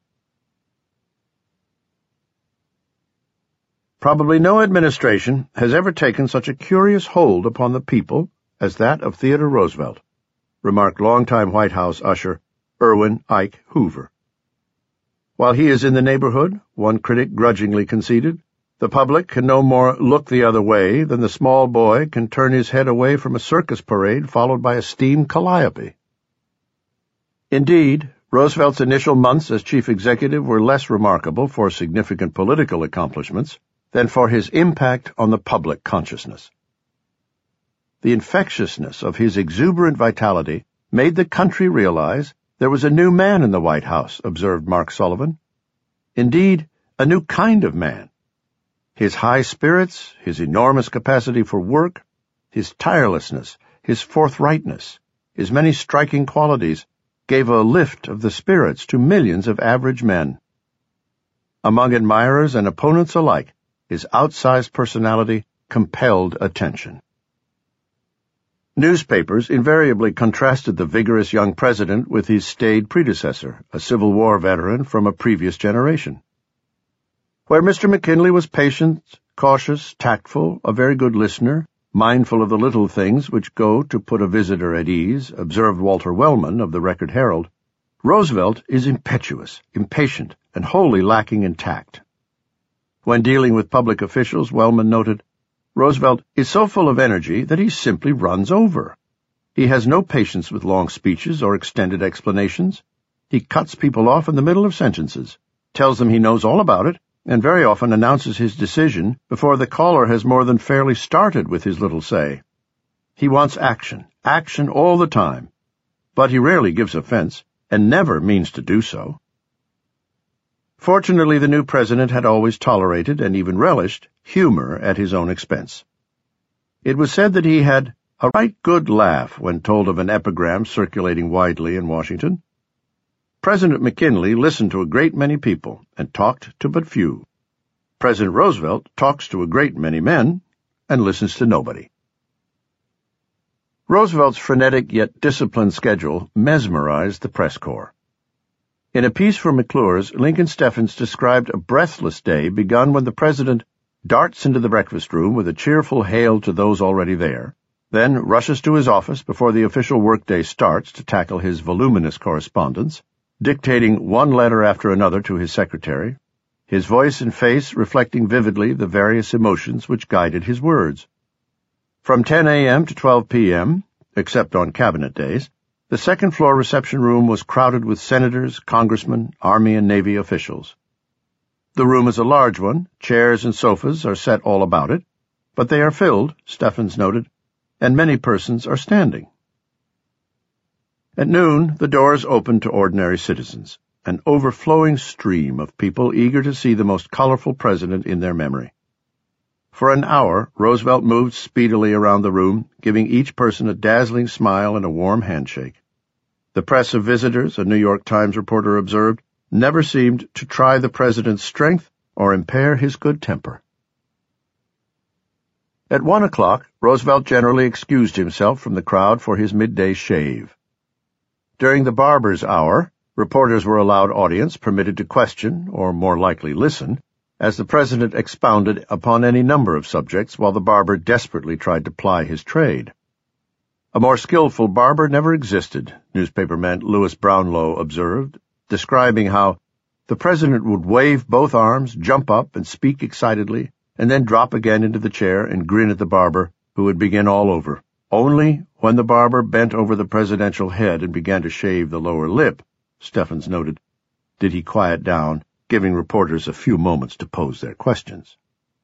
Probably no administration has ever taken such a curious hold upon the people as that of Theodore Roosevelt, remarked longtime White House usher Erwin Ike Hoover. While he is in the neighborhood, one critic grudgingly conceded, the public can no more look the other way than the small boy can turn his head away from a circus parade followed by a steam calliope. Indeed, Roosevelt's initial months as chief executive were less remarkable for significant political accomplishments than for his impact on the public consciousness. The infectiousness of his exuberant vitality made the country realize there was a new man in the White House, observed Mark Sullivan. Indeed, a new kind of man. His high spirits, his enormous capacity for work, his tirelessness, his forthrightness, his many striking qualities gave a lift of the spirits to millions of average men. Among admirers and opponents alike, his outsized personality compelled attention. Newspapers invariably contrasted the vigorous young president with his staid predecessor, a Civil War veteran from a previous generation. Where Mister McKinley was patient, cautious, tactful, a very good listener, mindful of the little things which go to put a visitor at ease, observed Walter Wellman of the Record Herald, Roosevelt is impetuous, impatient, and wholly lacking in tact. When dealing with public officials, Wellman noted, Roosevelt is so full of energy that he simply runs over. He has no patience with long speeches or extended explanations. He cuts people off in the middle of sentences, tells them he knows all about it, and very often announces his decision before the caller has more than fairly started with his little say. He wants action, action all the time, but he rarely gives offense, and never means to do so. Fortunately, the new president had always tolerated and even relished humor at his own expense. It was said that he had a right good laugh when told of an epigram circulating widely in Washington. President McKinley listened to a great many people and talked to but few. President Roosevelt talks to a great many men and listens to nobody. Roosevelt's frenetic yet disciplined schedule mesmerized the press corps. In a piece for McClure's, Lincoln Steffens described a breathless day begun when the president darts into the breakfast room with a cheerful hail to those already there, then rushes to his office before the official workday starts to tackle his voluminous correspondence, dictating one letter after another to his secretary, his voice and face reflecting vividly the various emotions which guided his words. From ten a.m. to twelve p.m., except on cabinet days, the second-floor reception room was crowded with senators, congressmen, Army and Navy officials. The room is a large one, chairs and sofas are set all about it, but they are filled, Steffens noted, and many persons are standing. At noon, the doors opened to ordinary citizens, an overflowing stream of people eager to see the most colorful president in their memory. For an hour, Roosevelt moved speedily around the room, giving each person a dazzling smile and a warm handshake. The press of visitors, a New York Times reporter observed, never seemed to try the president's strength or impair his good temper. At one o'clock, Roosevelt generally excused himself from the crowd for his midday shave. During the barber's hour, reporters were allowed audience, permitted to question, or more likely listen, as the president expounded upon any number of subjects while the barber desperately tried to ply his trade. A more skillful barber never existed, newspaperman Louis Brownlow observed, describing how the president would wave both arms, jump up, and speak excitedly, and then drop again into the chair and grin at the barber, who would begin all over. Only when the barber bent over the presidential head and began to shave the lower lip, Steffens noted, did he quiet down, giving reporters a few moments to pose their questions.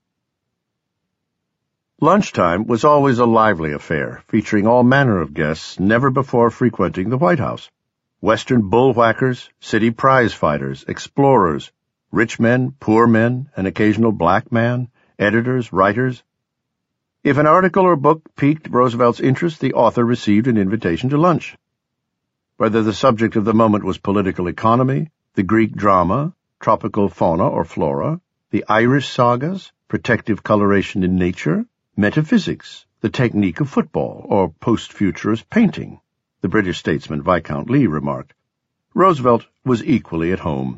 Lunchtime was always a lively affair, featuring all manner of guests never before frequenting the White House. Western bullwhackers, city prize fighters, explorers, rich men, poor men, an occasional black man, editors, writers. If an article or book piqued Roosevelt's interest, the author received an invitation to lunch. Whether the subject of the moment was political economy, the Greek drama, tropical fauna or flora, the Irish sagas, protective coloration in nature, metaphysics, the technique of football, or post-futurist painting, the British statesman Viscount Lee remarked, Roosevelt was equally at home.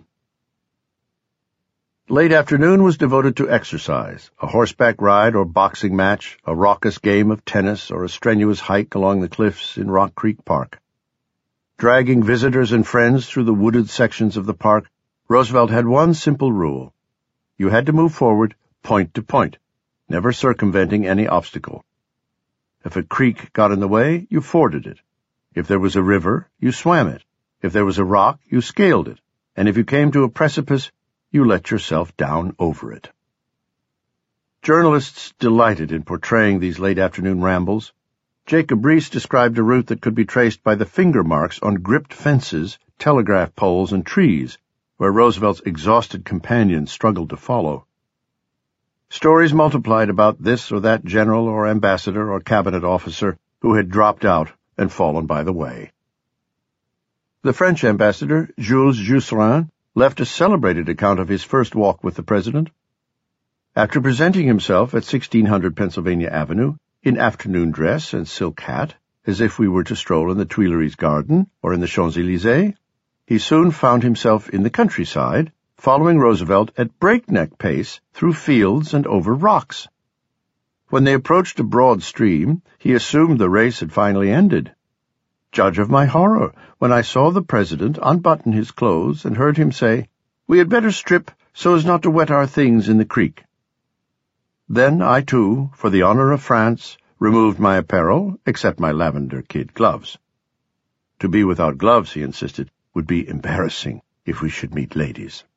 Late afternoon was devoted to exercise, a horseback ride or boxing match, a raucous game of tennis, or a strenuous hike along the cliffs in Rock Creek Park. Dragging visitors and friends through the wooded sections of the park, Roosevelt had one simple rule. You had to move forward point to point, never circumventing any obstacle. If a creek got in the way, you forded it. If there was a river, you swam it. If there was a rock, you scaled it. And if you came to a precipice, you let yourself down over it. Journalists delighted in portraying these late-afternoon rambles. Jacob Riis described a route that could be traced by the finger marks on gripped fences, telegraph poles, and trees, where Roosevelt's exhausted companions struggled to follow. Stories multiplied about this or that general or ambassador or cabinet officer who had dropped out, and fallen by the way. The French ambassador, Jules Jusserand, left a celebrated account of his first walk with the president. After presenting himself at sixteen hundred Pennsylvania Avenue, in afternoon dress and silk hat, as if we were to stroll in the Tuileries garden or in the Champs-Élysées, he soon found himself in the countryside, following Roosevelt at breakneck pace through fields and over rocks. When they approached a broad stream, he assumed the race had finally ended. Judge of my horror when I saw the president unbutton his clothes and heard him say, "We had better strip so as not to wet our things in the creek." Then I, too, for the honor of France, removed my apparel, except my lavender kid gloves. To be without gloves, he insisted, would be embarrassing if we should meet ladies.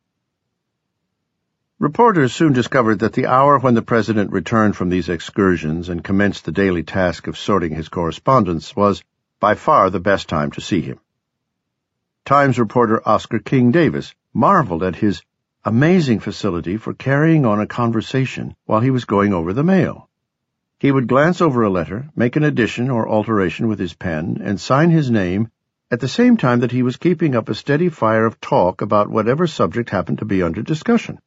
Reporters soon discovered that the hour when the president returned from these excursions and commenced the daily task of sorting his correspondence was by far the best time to see him. Times reporter Oscar King Davis marveled at his amazing facility for carrying on a conversation while he was going over the mail. He would glance over a letter, make an addition or alteration with his pen, and sign his name at the same time that he was keeping up a steady fire of talk about whatever subject happened to be under discussion.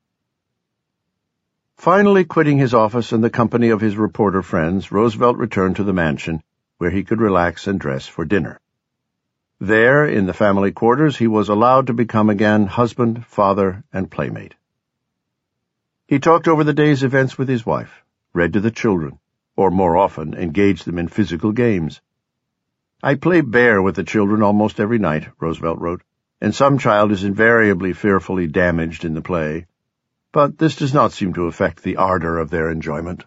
Finally quitting his office and the company of his reporter friends, Roosevelt returned to the mansion, where he could relax and dress for dinner. There, in the family quarters, he was allowed to become again husband, father, and playmate. He talked over the day's events with his wife, read to the children, or more often engaged them in physical games. "I play bear with the children almost every night," Roosevelt wrote, "and some child is invariably fearfully damaged in the play. But this does not seem to affect the ardor of their enjoyment."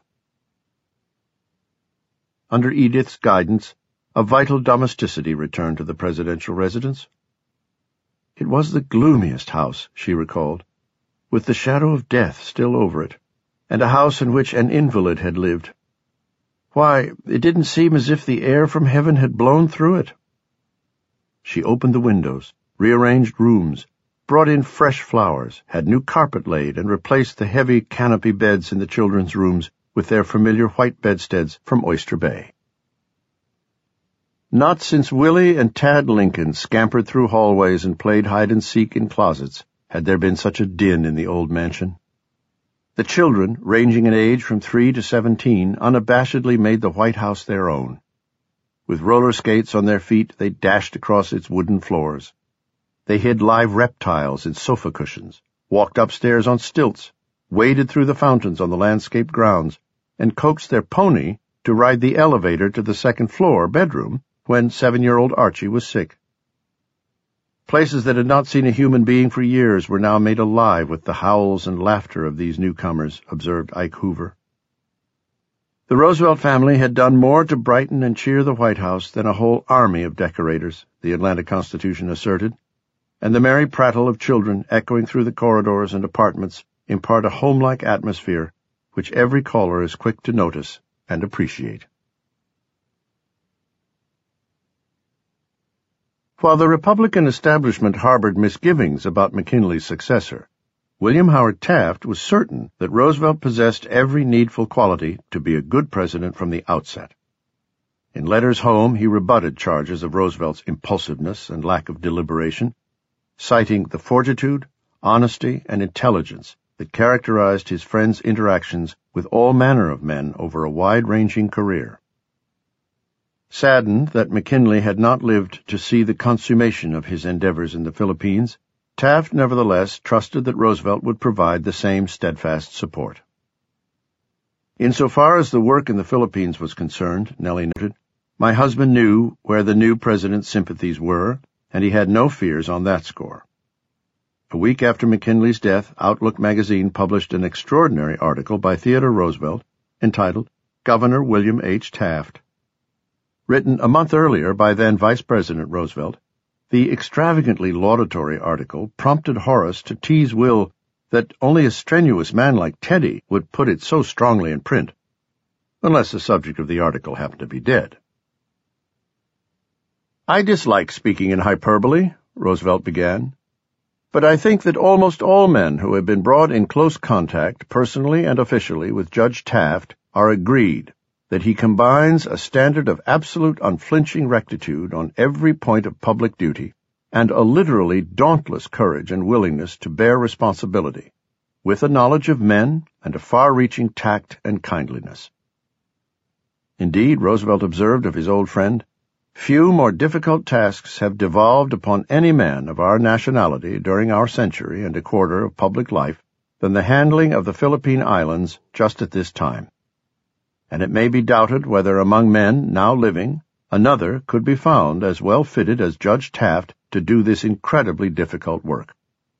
Under Edith's guidance, a vital domesticity returned to the presidential residence. It was the gloomiest house, she recalled, with the shadow of death still over it, and a house in which an invalid had lived. Why, it didn't seem as if the air from heaven had blown through it. She opened the windows, rearranged rooms, brought in fresh flowers, had new carpet laid, and replaced the heavy canopy beds in the children's rooms with their familiar white bedsteads from Oyster Bay. Not since Willie and Tad Lincoln scampered through hallways and played hide-and-seek in closets had there been such a din in the old mansion. The children, ranging in age from three to seventeen, unabashedly made the White House their own. With roller skates on their feet, they dashed across its wooden floors. They hid live reptiles in sofa cushions, walked upstairs on stilts, waded through the fountains on the landscaped grounds, and coaxed their pony to ride the elevator to the second-floor bedroom when seven-year-old Archie was sick. Places that had not seen a human being for years were now made alive with the howls and laughter of these newcomers, observed Ike Hoover. The Roosevelt family had done more to brighten and cheer the White House than a whole army of decorators, the Atlanta Constitution asserted, and the merry prattle of children echoing through the corridors and apartments impart a homelike atmosphere which every caller is quick to notice and appreciate. While the Republican establishment harbored misgivings about McKinley's successor, William Howard Taft was certain that Roosevelt possessed every needful quality to be a good president from the outset. In letters home, he rebutted charges of Roosevelt's impulsiveness and lack of deliberation, citing the fortitude, honesty, and intelligence that characterized his friend's interactions with all manner of men over a wide-ranging career. Saddened that McKinley had not lived to see the consummation of his endeavors in the Philippines, Taft nevertheless trusted that Roosevelt would provide the same steadfast support. Insofar as the work in the Philippines was concerned, Nellie noted, my husband knew where the new president's sympathies were, and he had no fears on that score. A week after McKinley's death, Outlook magazine published an extraordinary article by Theodore Roosevelt entitled Governor William H. Taft. Written a month earlier by then Vice President Roosevelt, the extravagantly laudatory article prompted Horace to tease Will that only a strenuous man like Teddy would put it so strongly in print, unless the subject of the article happened to be dead. I dislike speaking in hyperbole, Roosevelt began, but I think that almost all men who have been brought in close contact, personally and officially, with Judge Taft are agreed that he combines a standard of absolute unflinching rectitude on every point of public duty and a literally dauntless courage and willingness to bear responsibility, with a knowledge of men and a far-reaching tact and kindliness. Indeed, Roosevelt observed of his old friend, "Few more difficult tasks have devolved upon any man of our nationality during our century and a quarter of public life than the handling of the Philippine Islands just at this time. And it may be doubted whether among men now living another could be found as well fitted as Judge Taft to do this incredibly difficult work."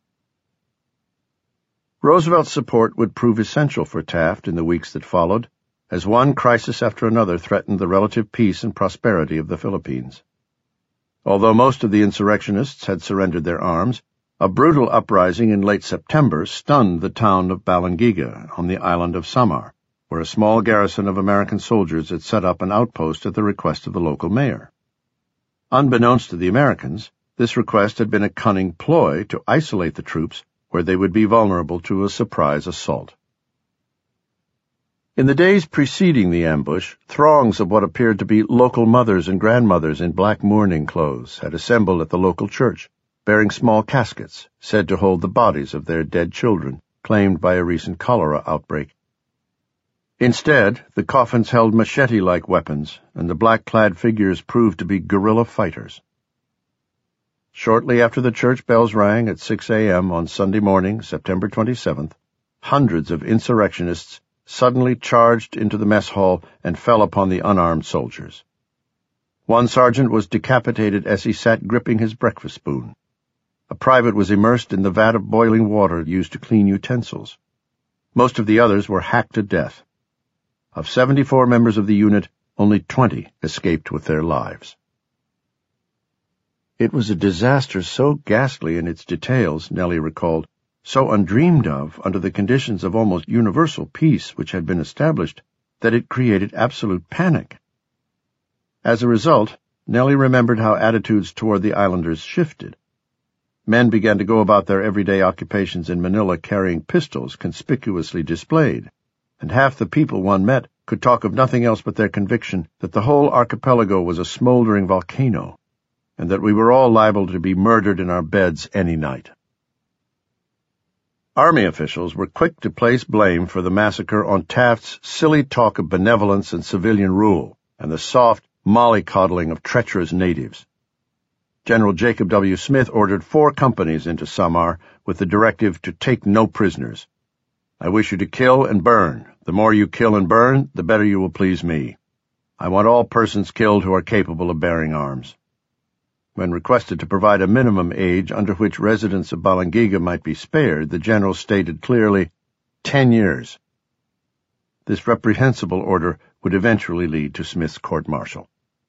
Roosevelt's support would prove essential for Taft in the weeks that followed, as one crisis after another threatened the relative peace and prosperity of the Philippines. Although most of the insurrectionists had surrendered their arms, a brutal uprising in late September stunned the town of Balangiga on the island of Samar, where a small garrison of American soldiers had set up an outpost at the request of the local mayor. Unbeknownst to the Americans, this request had been a cunning ploy to isolate the troops where they would be vulnerable to a surprise assault. In the days preceding the ambush, throngs of what appeared to be local mothers and grandmothers in black mourning clothes had assembled at the local church, bearing small caskets said to hold the bodies of their dead children, claimed by a recent cholera outbreak. Instead, the coffins held machete-like weapons, and the black-clad figures proved to be guerrilla fighters. Shortly after the church bells rang at six a.m. on Sunday morning, September twenty-seventh, hundreds of insurrectionists suddenly charged into the mess hall and fell upon the unarmed soldiers. One sergeant was decapitated as he sat gripping his breakfast spoon. A private was immersed in the vat of boiling water used to clean utensils. Most of the others were hacked to death. Of seventy-four members of the unit, only twenty escaped with their lives. It was a disaster so ghastly in its details, Nellie recalled, so undreamed of under the conditions of almost universal peace which had been established, that it created absolute panic. As a result, Nellie remembered how attitudes toward the islanders shifted. Men began to go about their everyday occupations in Manila carrying pistols conspicuously displayed, and half the people one met could talk of nothing else but their conviction that the whole archipelago was a smoldering volcano, and that we were all liable to be murdered in our beds any night. Army officials were quick to place blame for the massacre on Taft's silly talk of benevolence and civilian rule, and the soft mollycoddling of treacherous natives. General Jacob W. Smith ordered four companies into Samar with the directive to take no prisoners. "I wish you to kill and burn. The more you kill and burn, the better you will please me. I want all persons killed who are capable of bearing arms." When requested to provide a minimum age under which residents of Balangiga might be spared, the general stated clearly, ten years. This reprehensible order would eventually lead to Smith's court-martial.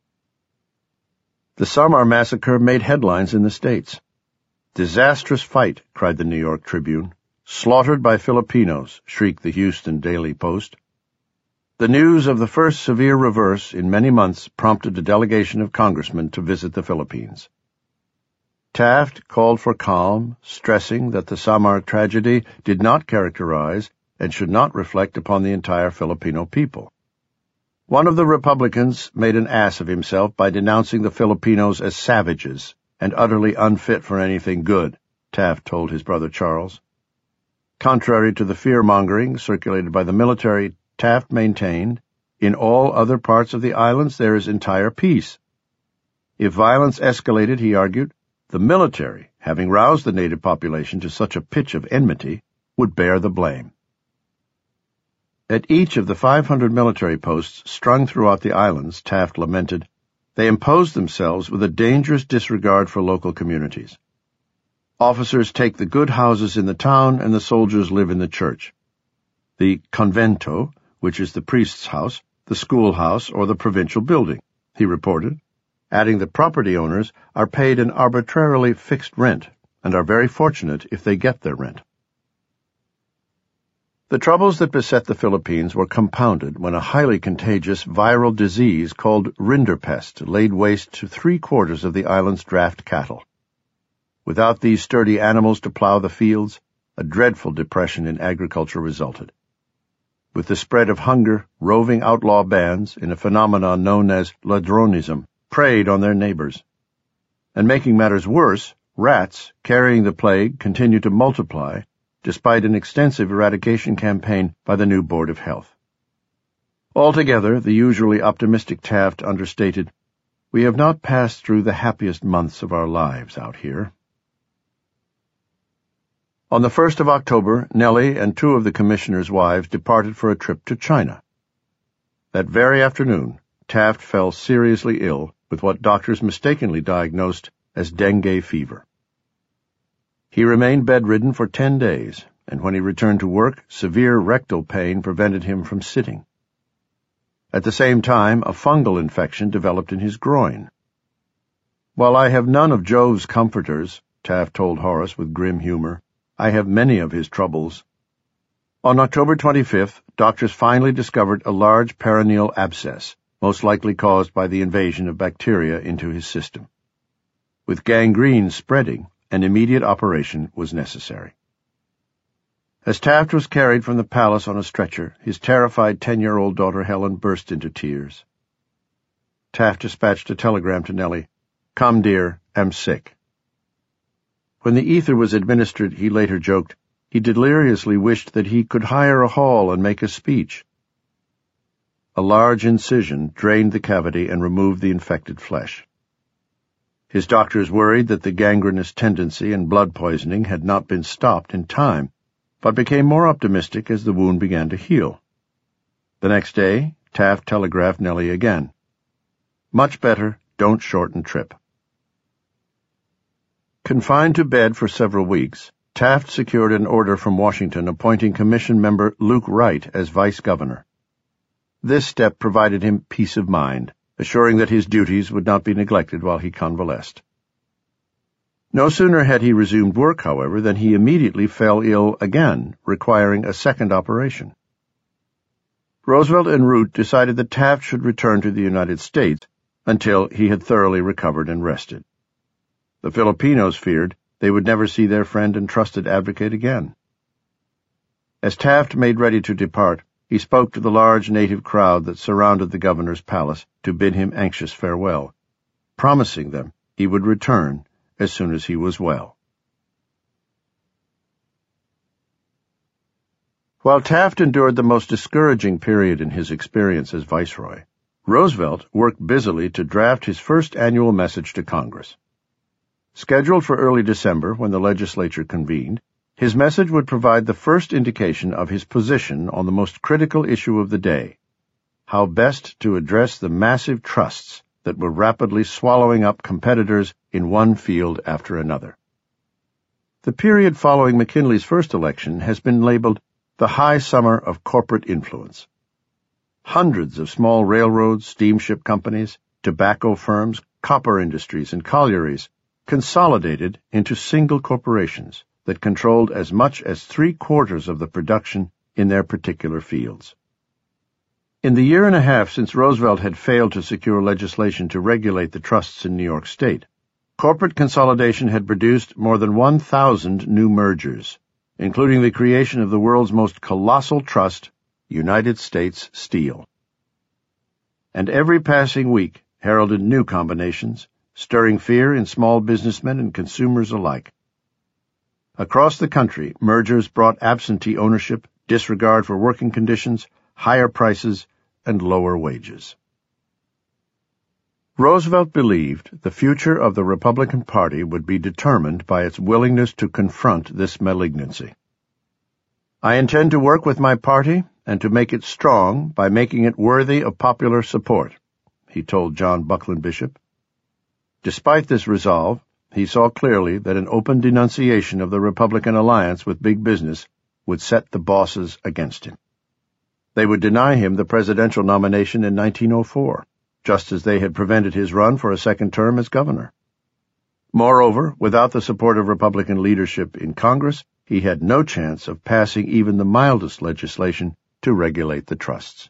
The Samar massacre made headlines in the States. "Disastrous fight," cried the New York Tribune. "Slaughtered by Filipinos," shrieked the Houston Daily Post. The news of the first severe reverse in many months prompted a delegation of congressmen to visit the Philippines. Taft called for calm, stressing that the Samar tragedy did not characterize and should not reflect upon the entire Filipino people. One of the Republicans made an ass of himself by denouncing the Filipinos as savages and utterly unfit for anything good, Taft told his brother Charles. Contrary to the fear-mongering circulated by the military, Taft maintained, in all other parts of the islands there is entire peace. If violence escalated, he argued, the military, having roused the native population to such a pitch of enmity, would bear the blame. At each of the five hundred military posts strung throughout the islands, Taft lamented, they imposed themselves with a dangerous disregard for local communities. Officers take the good houses in the town and the soldiers live in the church. The convento, which is the priest's house, the schoolhouse, or the provincial building, he reported, adding that property owners are paid an arbitrarily fixed rent and are very fortunate if they get their rent. The troubles that beset the Philippines were compounded when a highly contagious viral disease called rinderpest laid waste to three-quarters of the island's draft cattle. Without these sturdy animals to plow the fields, a dreadful depression in agriculture resulted. with the spread of hunger, roving outlaw bands, in a phenomenon known as ladronism, preyed on their neighbors. And making matters worse, rats, carrying the plague, continued to multiply, despite an extensive eradication campaign by the new Board of Health. Altogether, the usually optimistic Taft understated, "We have not passed through the happiest months of our lives out here." On the first of October, Nellie and two of the commissioners' wives departed for a trip to China. That very afternoon, Taft fell seriously ill with what doctors mistakenly diagnosed as dengue fever. He remained bedridden for ten days, and when he returned to work, severe rectal pain prevented him from sitting. At the same time, a fungal infection developed in his groin. "While I have none of Jove's comforters," Taft told Horace with grim humor, "I have many of his troubles." On October twenty-fifth, doctors finally discovered a large perineal abscess, most likely caused by the invasion of bacteria into his system. With gangrene spreading, an immediate operation was necessary. As Taft was carried from the palace on a stretcher, his terrified ten-year-old daughter Helen burst into tears. Taft dispatched a telegram to Nellie, "Come, dear, am sick." When the ether was administered, he later joked, he deliriously wished that he could hire a hall and make a speech. A large incision drained the cavity and removed the infected flesh. His doctors worried that the gangrenous tendency and blood poisoning had not been stopped in time, but became more optimistic as the wound began to heal. The next day, Taft telegraphed Nellie again, "Much better, don't shorten trip." Confined to bed for several weeks, Taft secured an order from Washington appointing Commission member Luke Wright as vice governor. This step provided him peace of mind, assuring that his duties would not be neglected while he convalesced. No sooner had he resumed work, however, than he immediately fell ill again, requiring a second operation. Roosevelt and Root decided that Taft should return to the United States until he had thoroughly recovered and rested. The Filipinos feared they would never see their friend and trusted advocate again. As Taft made ready to depart, he spoke to the large native crowd that surrounded the governor's palace to bid him anxious farewell, promising them he would return as soon as he was well. While Taft endured the most discouraging period in his experience as viceroy, Roosevelt worked busily to draft his first annual message to Congress. Scheduled for early December, when the legislature convened, his message would provide the first indication of his position on the most critical issue of the day, how best to address the massive trusts that were rapidly swallowing up competitors in one field after another. The period following McKinley's first election has been labeled the high summer of corporate influence. Hundreds of small railroads, steamship companies, tobacco firms, copper industries, and collieries consolidated into single corporations that controlled as much as three-quarters of the production in their particular fields. In the year and a half since Roosevelt had failed to secure legislation to regulate the trusts in New York State, corporate consolidation had produced more than one thousand new mergers, including the creation of the world's most colossal trust, United States Steel. And every passing week heralded new combinations, stirring fear in small businessmen and consumers alike. Across the country, mergers brought absentee ownership, disregard for working conditions, higher prices, and lower wages. Roosevelt believed the future of the Republican Party would be determined by its willingness to confront this malignancy. "I intend to work with my party and to make it strong by making it worthy of popular support," he told John Buckland Bishop. Despite this resolve, he saw clearly that an open denunciation of the Republican alliance with big business would set the bosses against him. They would deny him the presidential nomination in nineteen oh four, just as they had prevented his run for a second term as governor. Moreover, without the support of Republican leadership in Congress, he had no chance of passing even the mildest legislation to regulate the trusts.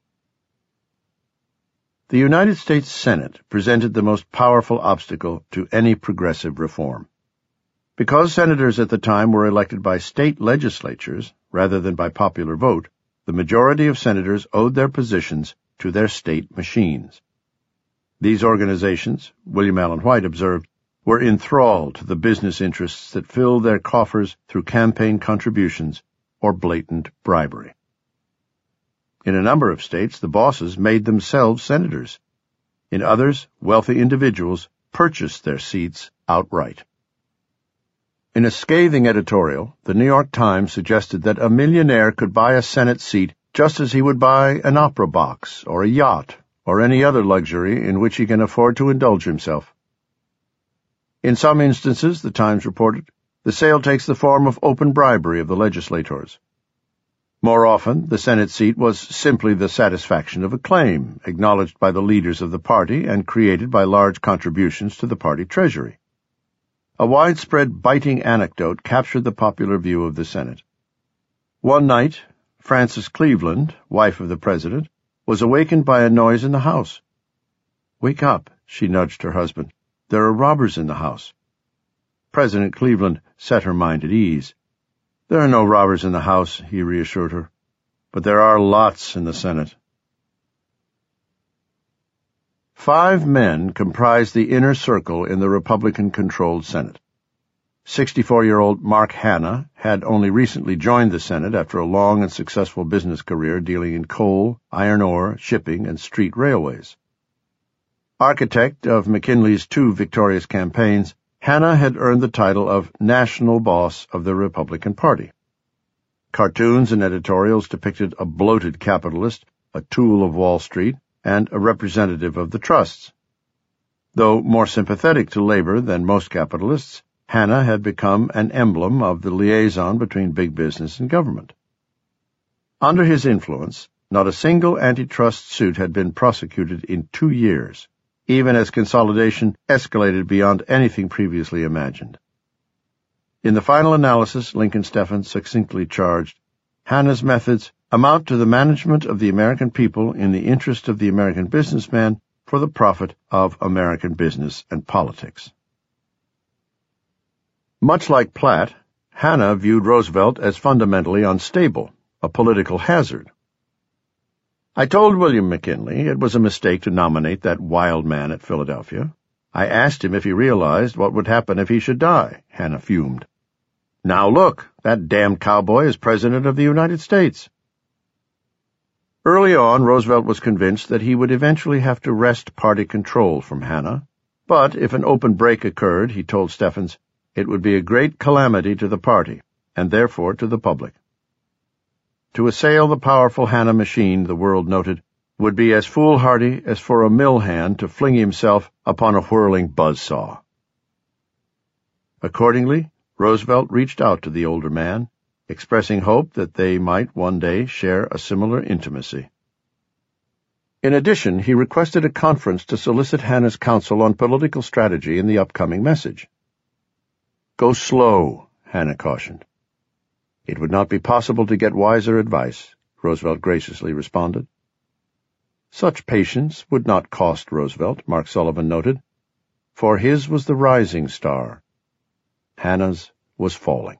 The United States Senate presented the most powerful obstacle to any progressive reform. Because senators at the time were elected by state legislatures rather than by popular vote, the majority of senators owed their positions to their state machines. These organizations, William Allen White observed, were enthralled to the business interests that filled their coffers through campaign contributions or blatant bribery. In a number of states, the bosses made themselves senators. In others, wealthy individuals purchased their seats outright. In a scathing editorial, the New York Times suggested that a millionaire could buy a Senate seat just as he would buy an opera box or a yacht or any other luxury in which he can afford to indulge himself. In some instances, the Times reported, the sale takes the form of open bribery of the legislators. More often, the Senate seat was simply the satisfaction of a claim, acknowledged by the leaders of the party and created by large contributions to the party treasury. A widespread biting anecdote captured the popular view of the Senate. One night, Frances Cleveland, wife of the president, was awakened by a noise in the house. "Wake up," she nudged her husband. "There are robbers in the house." President Cleveland set her mind at ease. "There are no robbers in the house," he reassured her, "but there are lots in the Senate." Five men comprised the inner circle in the Republican-controlled Senate. sixty-four-year-old Mark Hanna had only recently joined the Senate after a long and successful business career dealing in coal, iron ore, shipping, and street railways. Architect of McKinley's two victorious campaigns, Hanna had earned the title of National Boss of the Republican Party. Cartoons and editorials depicted a bloated capitalist, a tool of Wall Street, and a representative of the trusts. Though more sympathetic to labor than most capitalists, Hanna had become an emblem of the liaison between big business and government. Under his influence, not a single antitrust suit had been prosecuted in two years, even as consolidation escalated beyond anything previously imagined. In the final analysis, Lincoln Steffens succinctly charged, Hanna's methods amount to the management of the American people in the interest of the American businessman for the profit of American business and politics. Much like Platt, Hanna viewed Roosevelt as fundamentally unstable, a political hazard. "I told William McKinley it was a mistake to nominate that wild man at Philadelphia. I asked him if he realized what would happen if he should die," Hanna fumed. "Now look, that damned cowboy is President of the United States." Early on, Roosevelt was convinced that he would eventually have to wrest party control from Hanna, but if an open break occurred, he told Steffens, it would be a great calamity to the party, and therefore to the public. To assail the powerful Hanna machine, the world noted, would be as foolhardy as for a mill hand to fling himself upon a whirling buzzsaw. Accordingly, Roosevelt reached out to the older man, expressing hope that they might one day share a similar intimacy. In addition, he requested a conference to solicit Hanna's counsel on political strategy in the upcoming message. "Go slow," Hanna cautioned. "It would not be possible to get wiser advice," Roosevelt graciously responded. Such patience would not cost Roosevelt, Mark Sullivan noted, for his was the rising star. Hanna's was falling.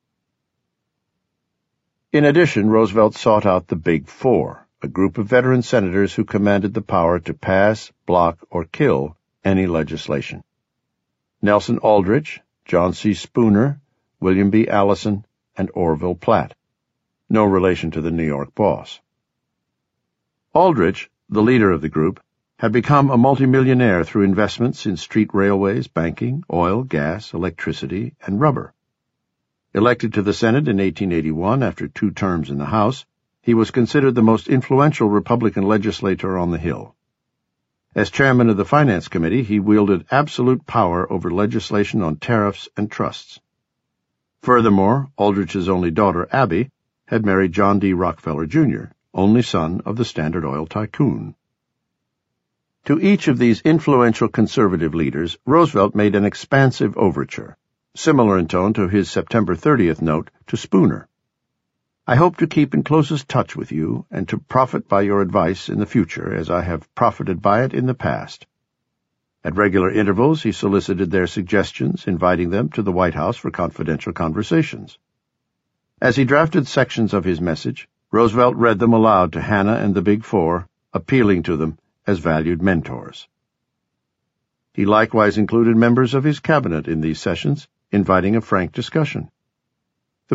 In addition, Roosevelt sought out the Big Four, a group of veteran senators who commanded the power to pass, block, or kill any legislation. Nelson Aldrich, John C. Spooner, William B. Allison, and Orville Platt. No relation to the New York boss. Aldrich, the leader of the group, had become a multimillionaire through investments in street railways, banking, oil, gas, electricity, and rubber. Elected to the Senate in eighteen eighty-one after two terms in the House, he was considered the most influential Republican legislator on the Hill. As chairman of the Finance Committee, he wielded absolute power over legislation on tariffs and trusts. Furthermore, Aldrich's only daughter, Abby, had married John D. Rockefeller, Junior, only son of the Standard Oil tycoon. To each of these influential conservative leaders, Roosevelt made an expansive overture, similar in tone to his September thirtieth note to Spooner. "I hope to keep in closest touch with you and to profit by your advice in the future as I have profited by it in the past." At regular intervals, he solicited their suggestions, inviting them to the White House for confidential conversations. As he drafted sections of his message, Roosevelt read them aloud to Hanna and the Big Four, appealing to them as valued mentors. He likewise included members of his cabinet in these sessions, inviting a frank discussion.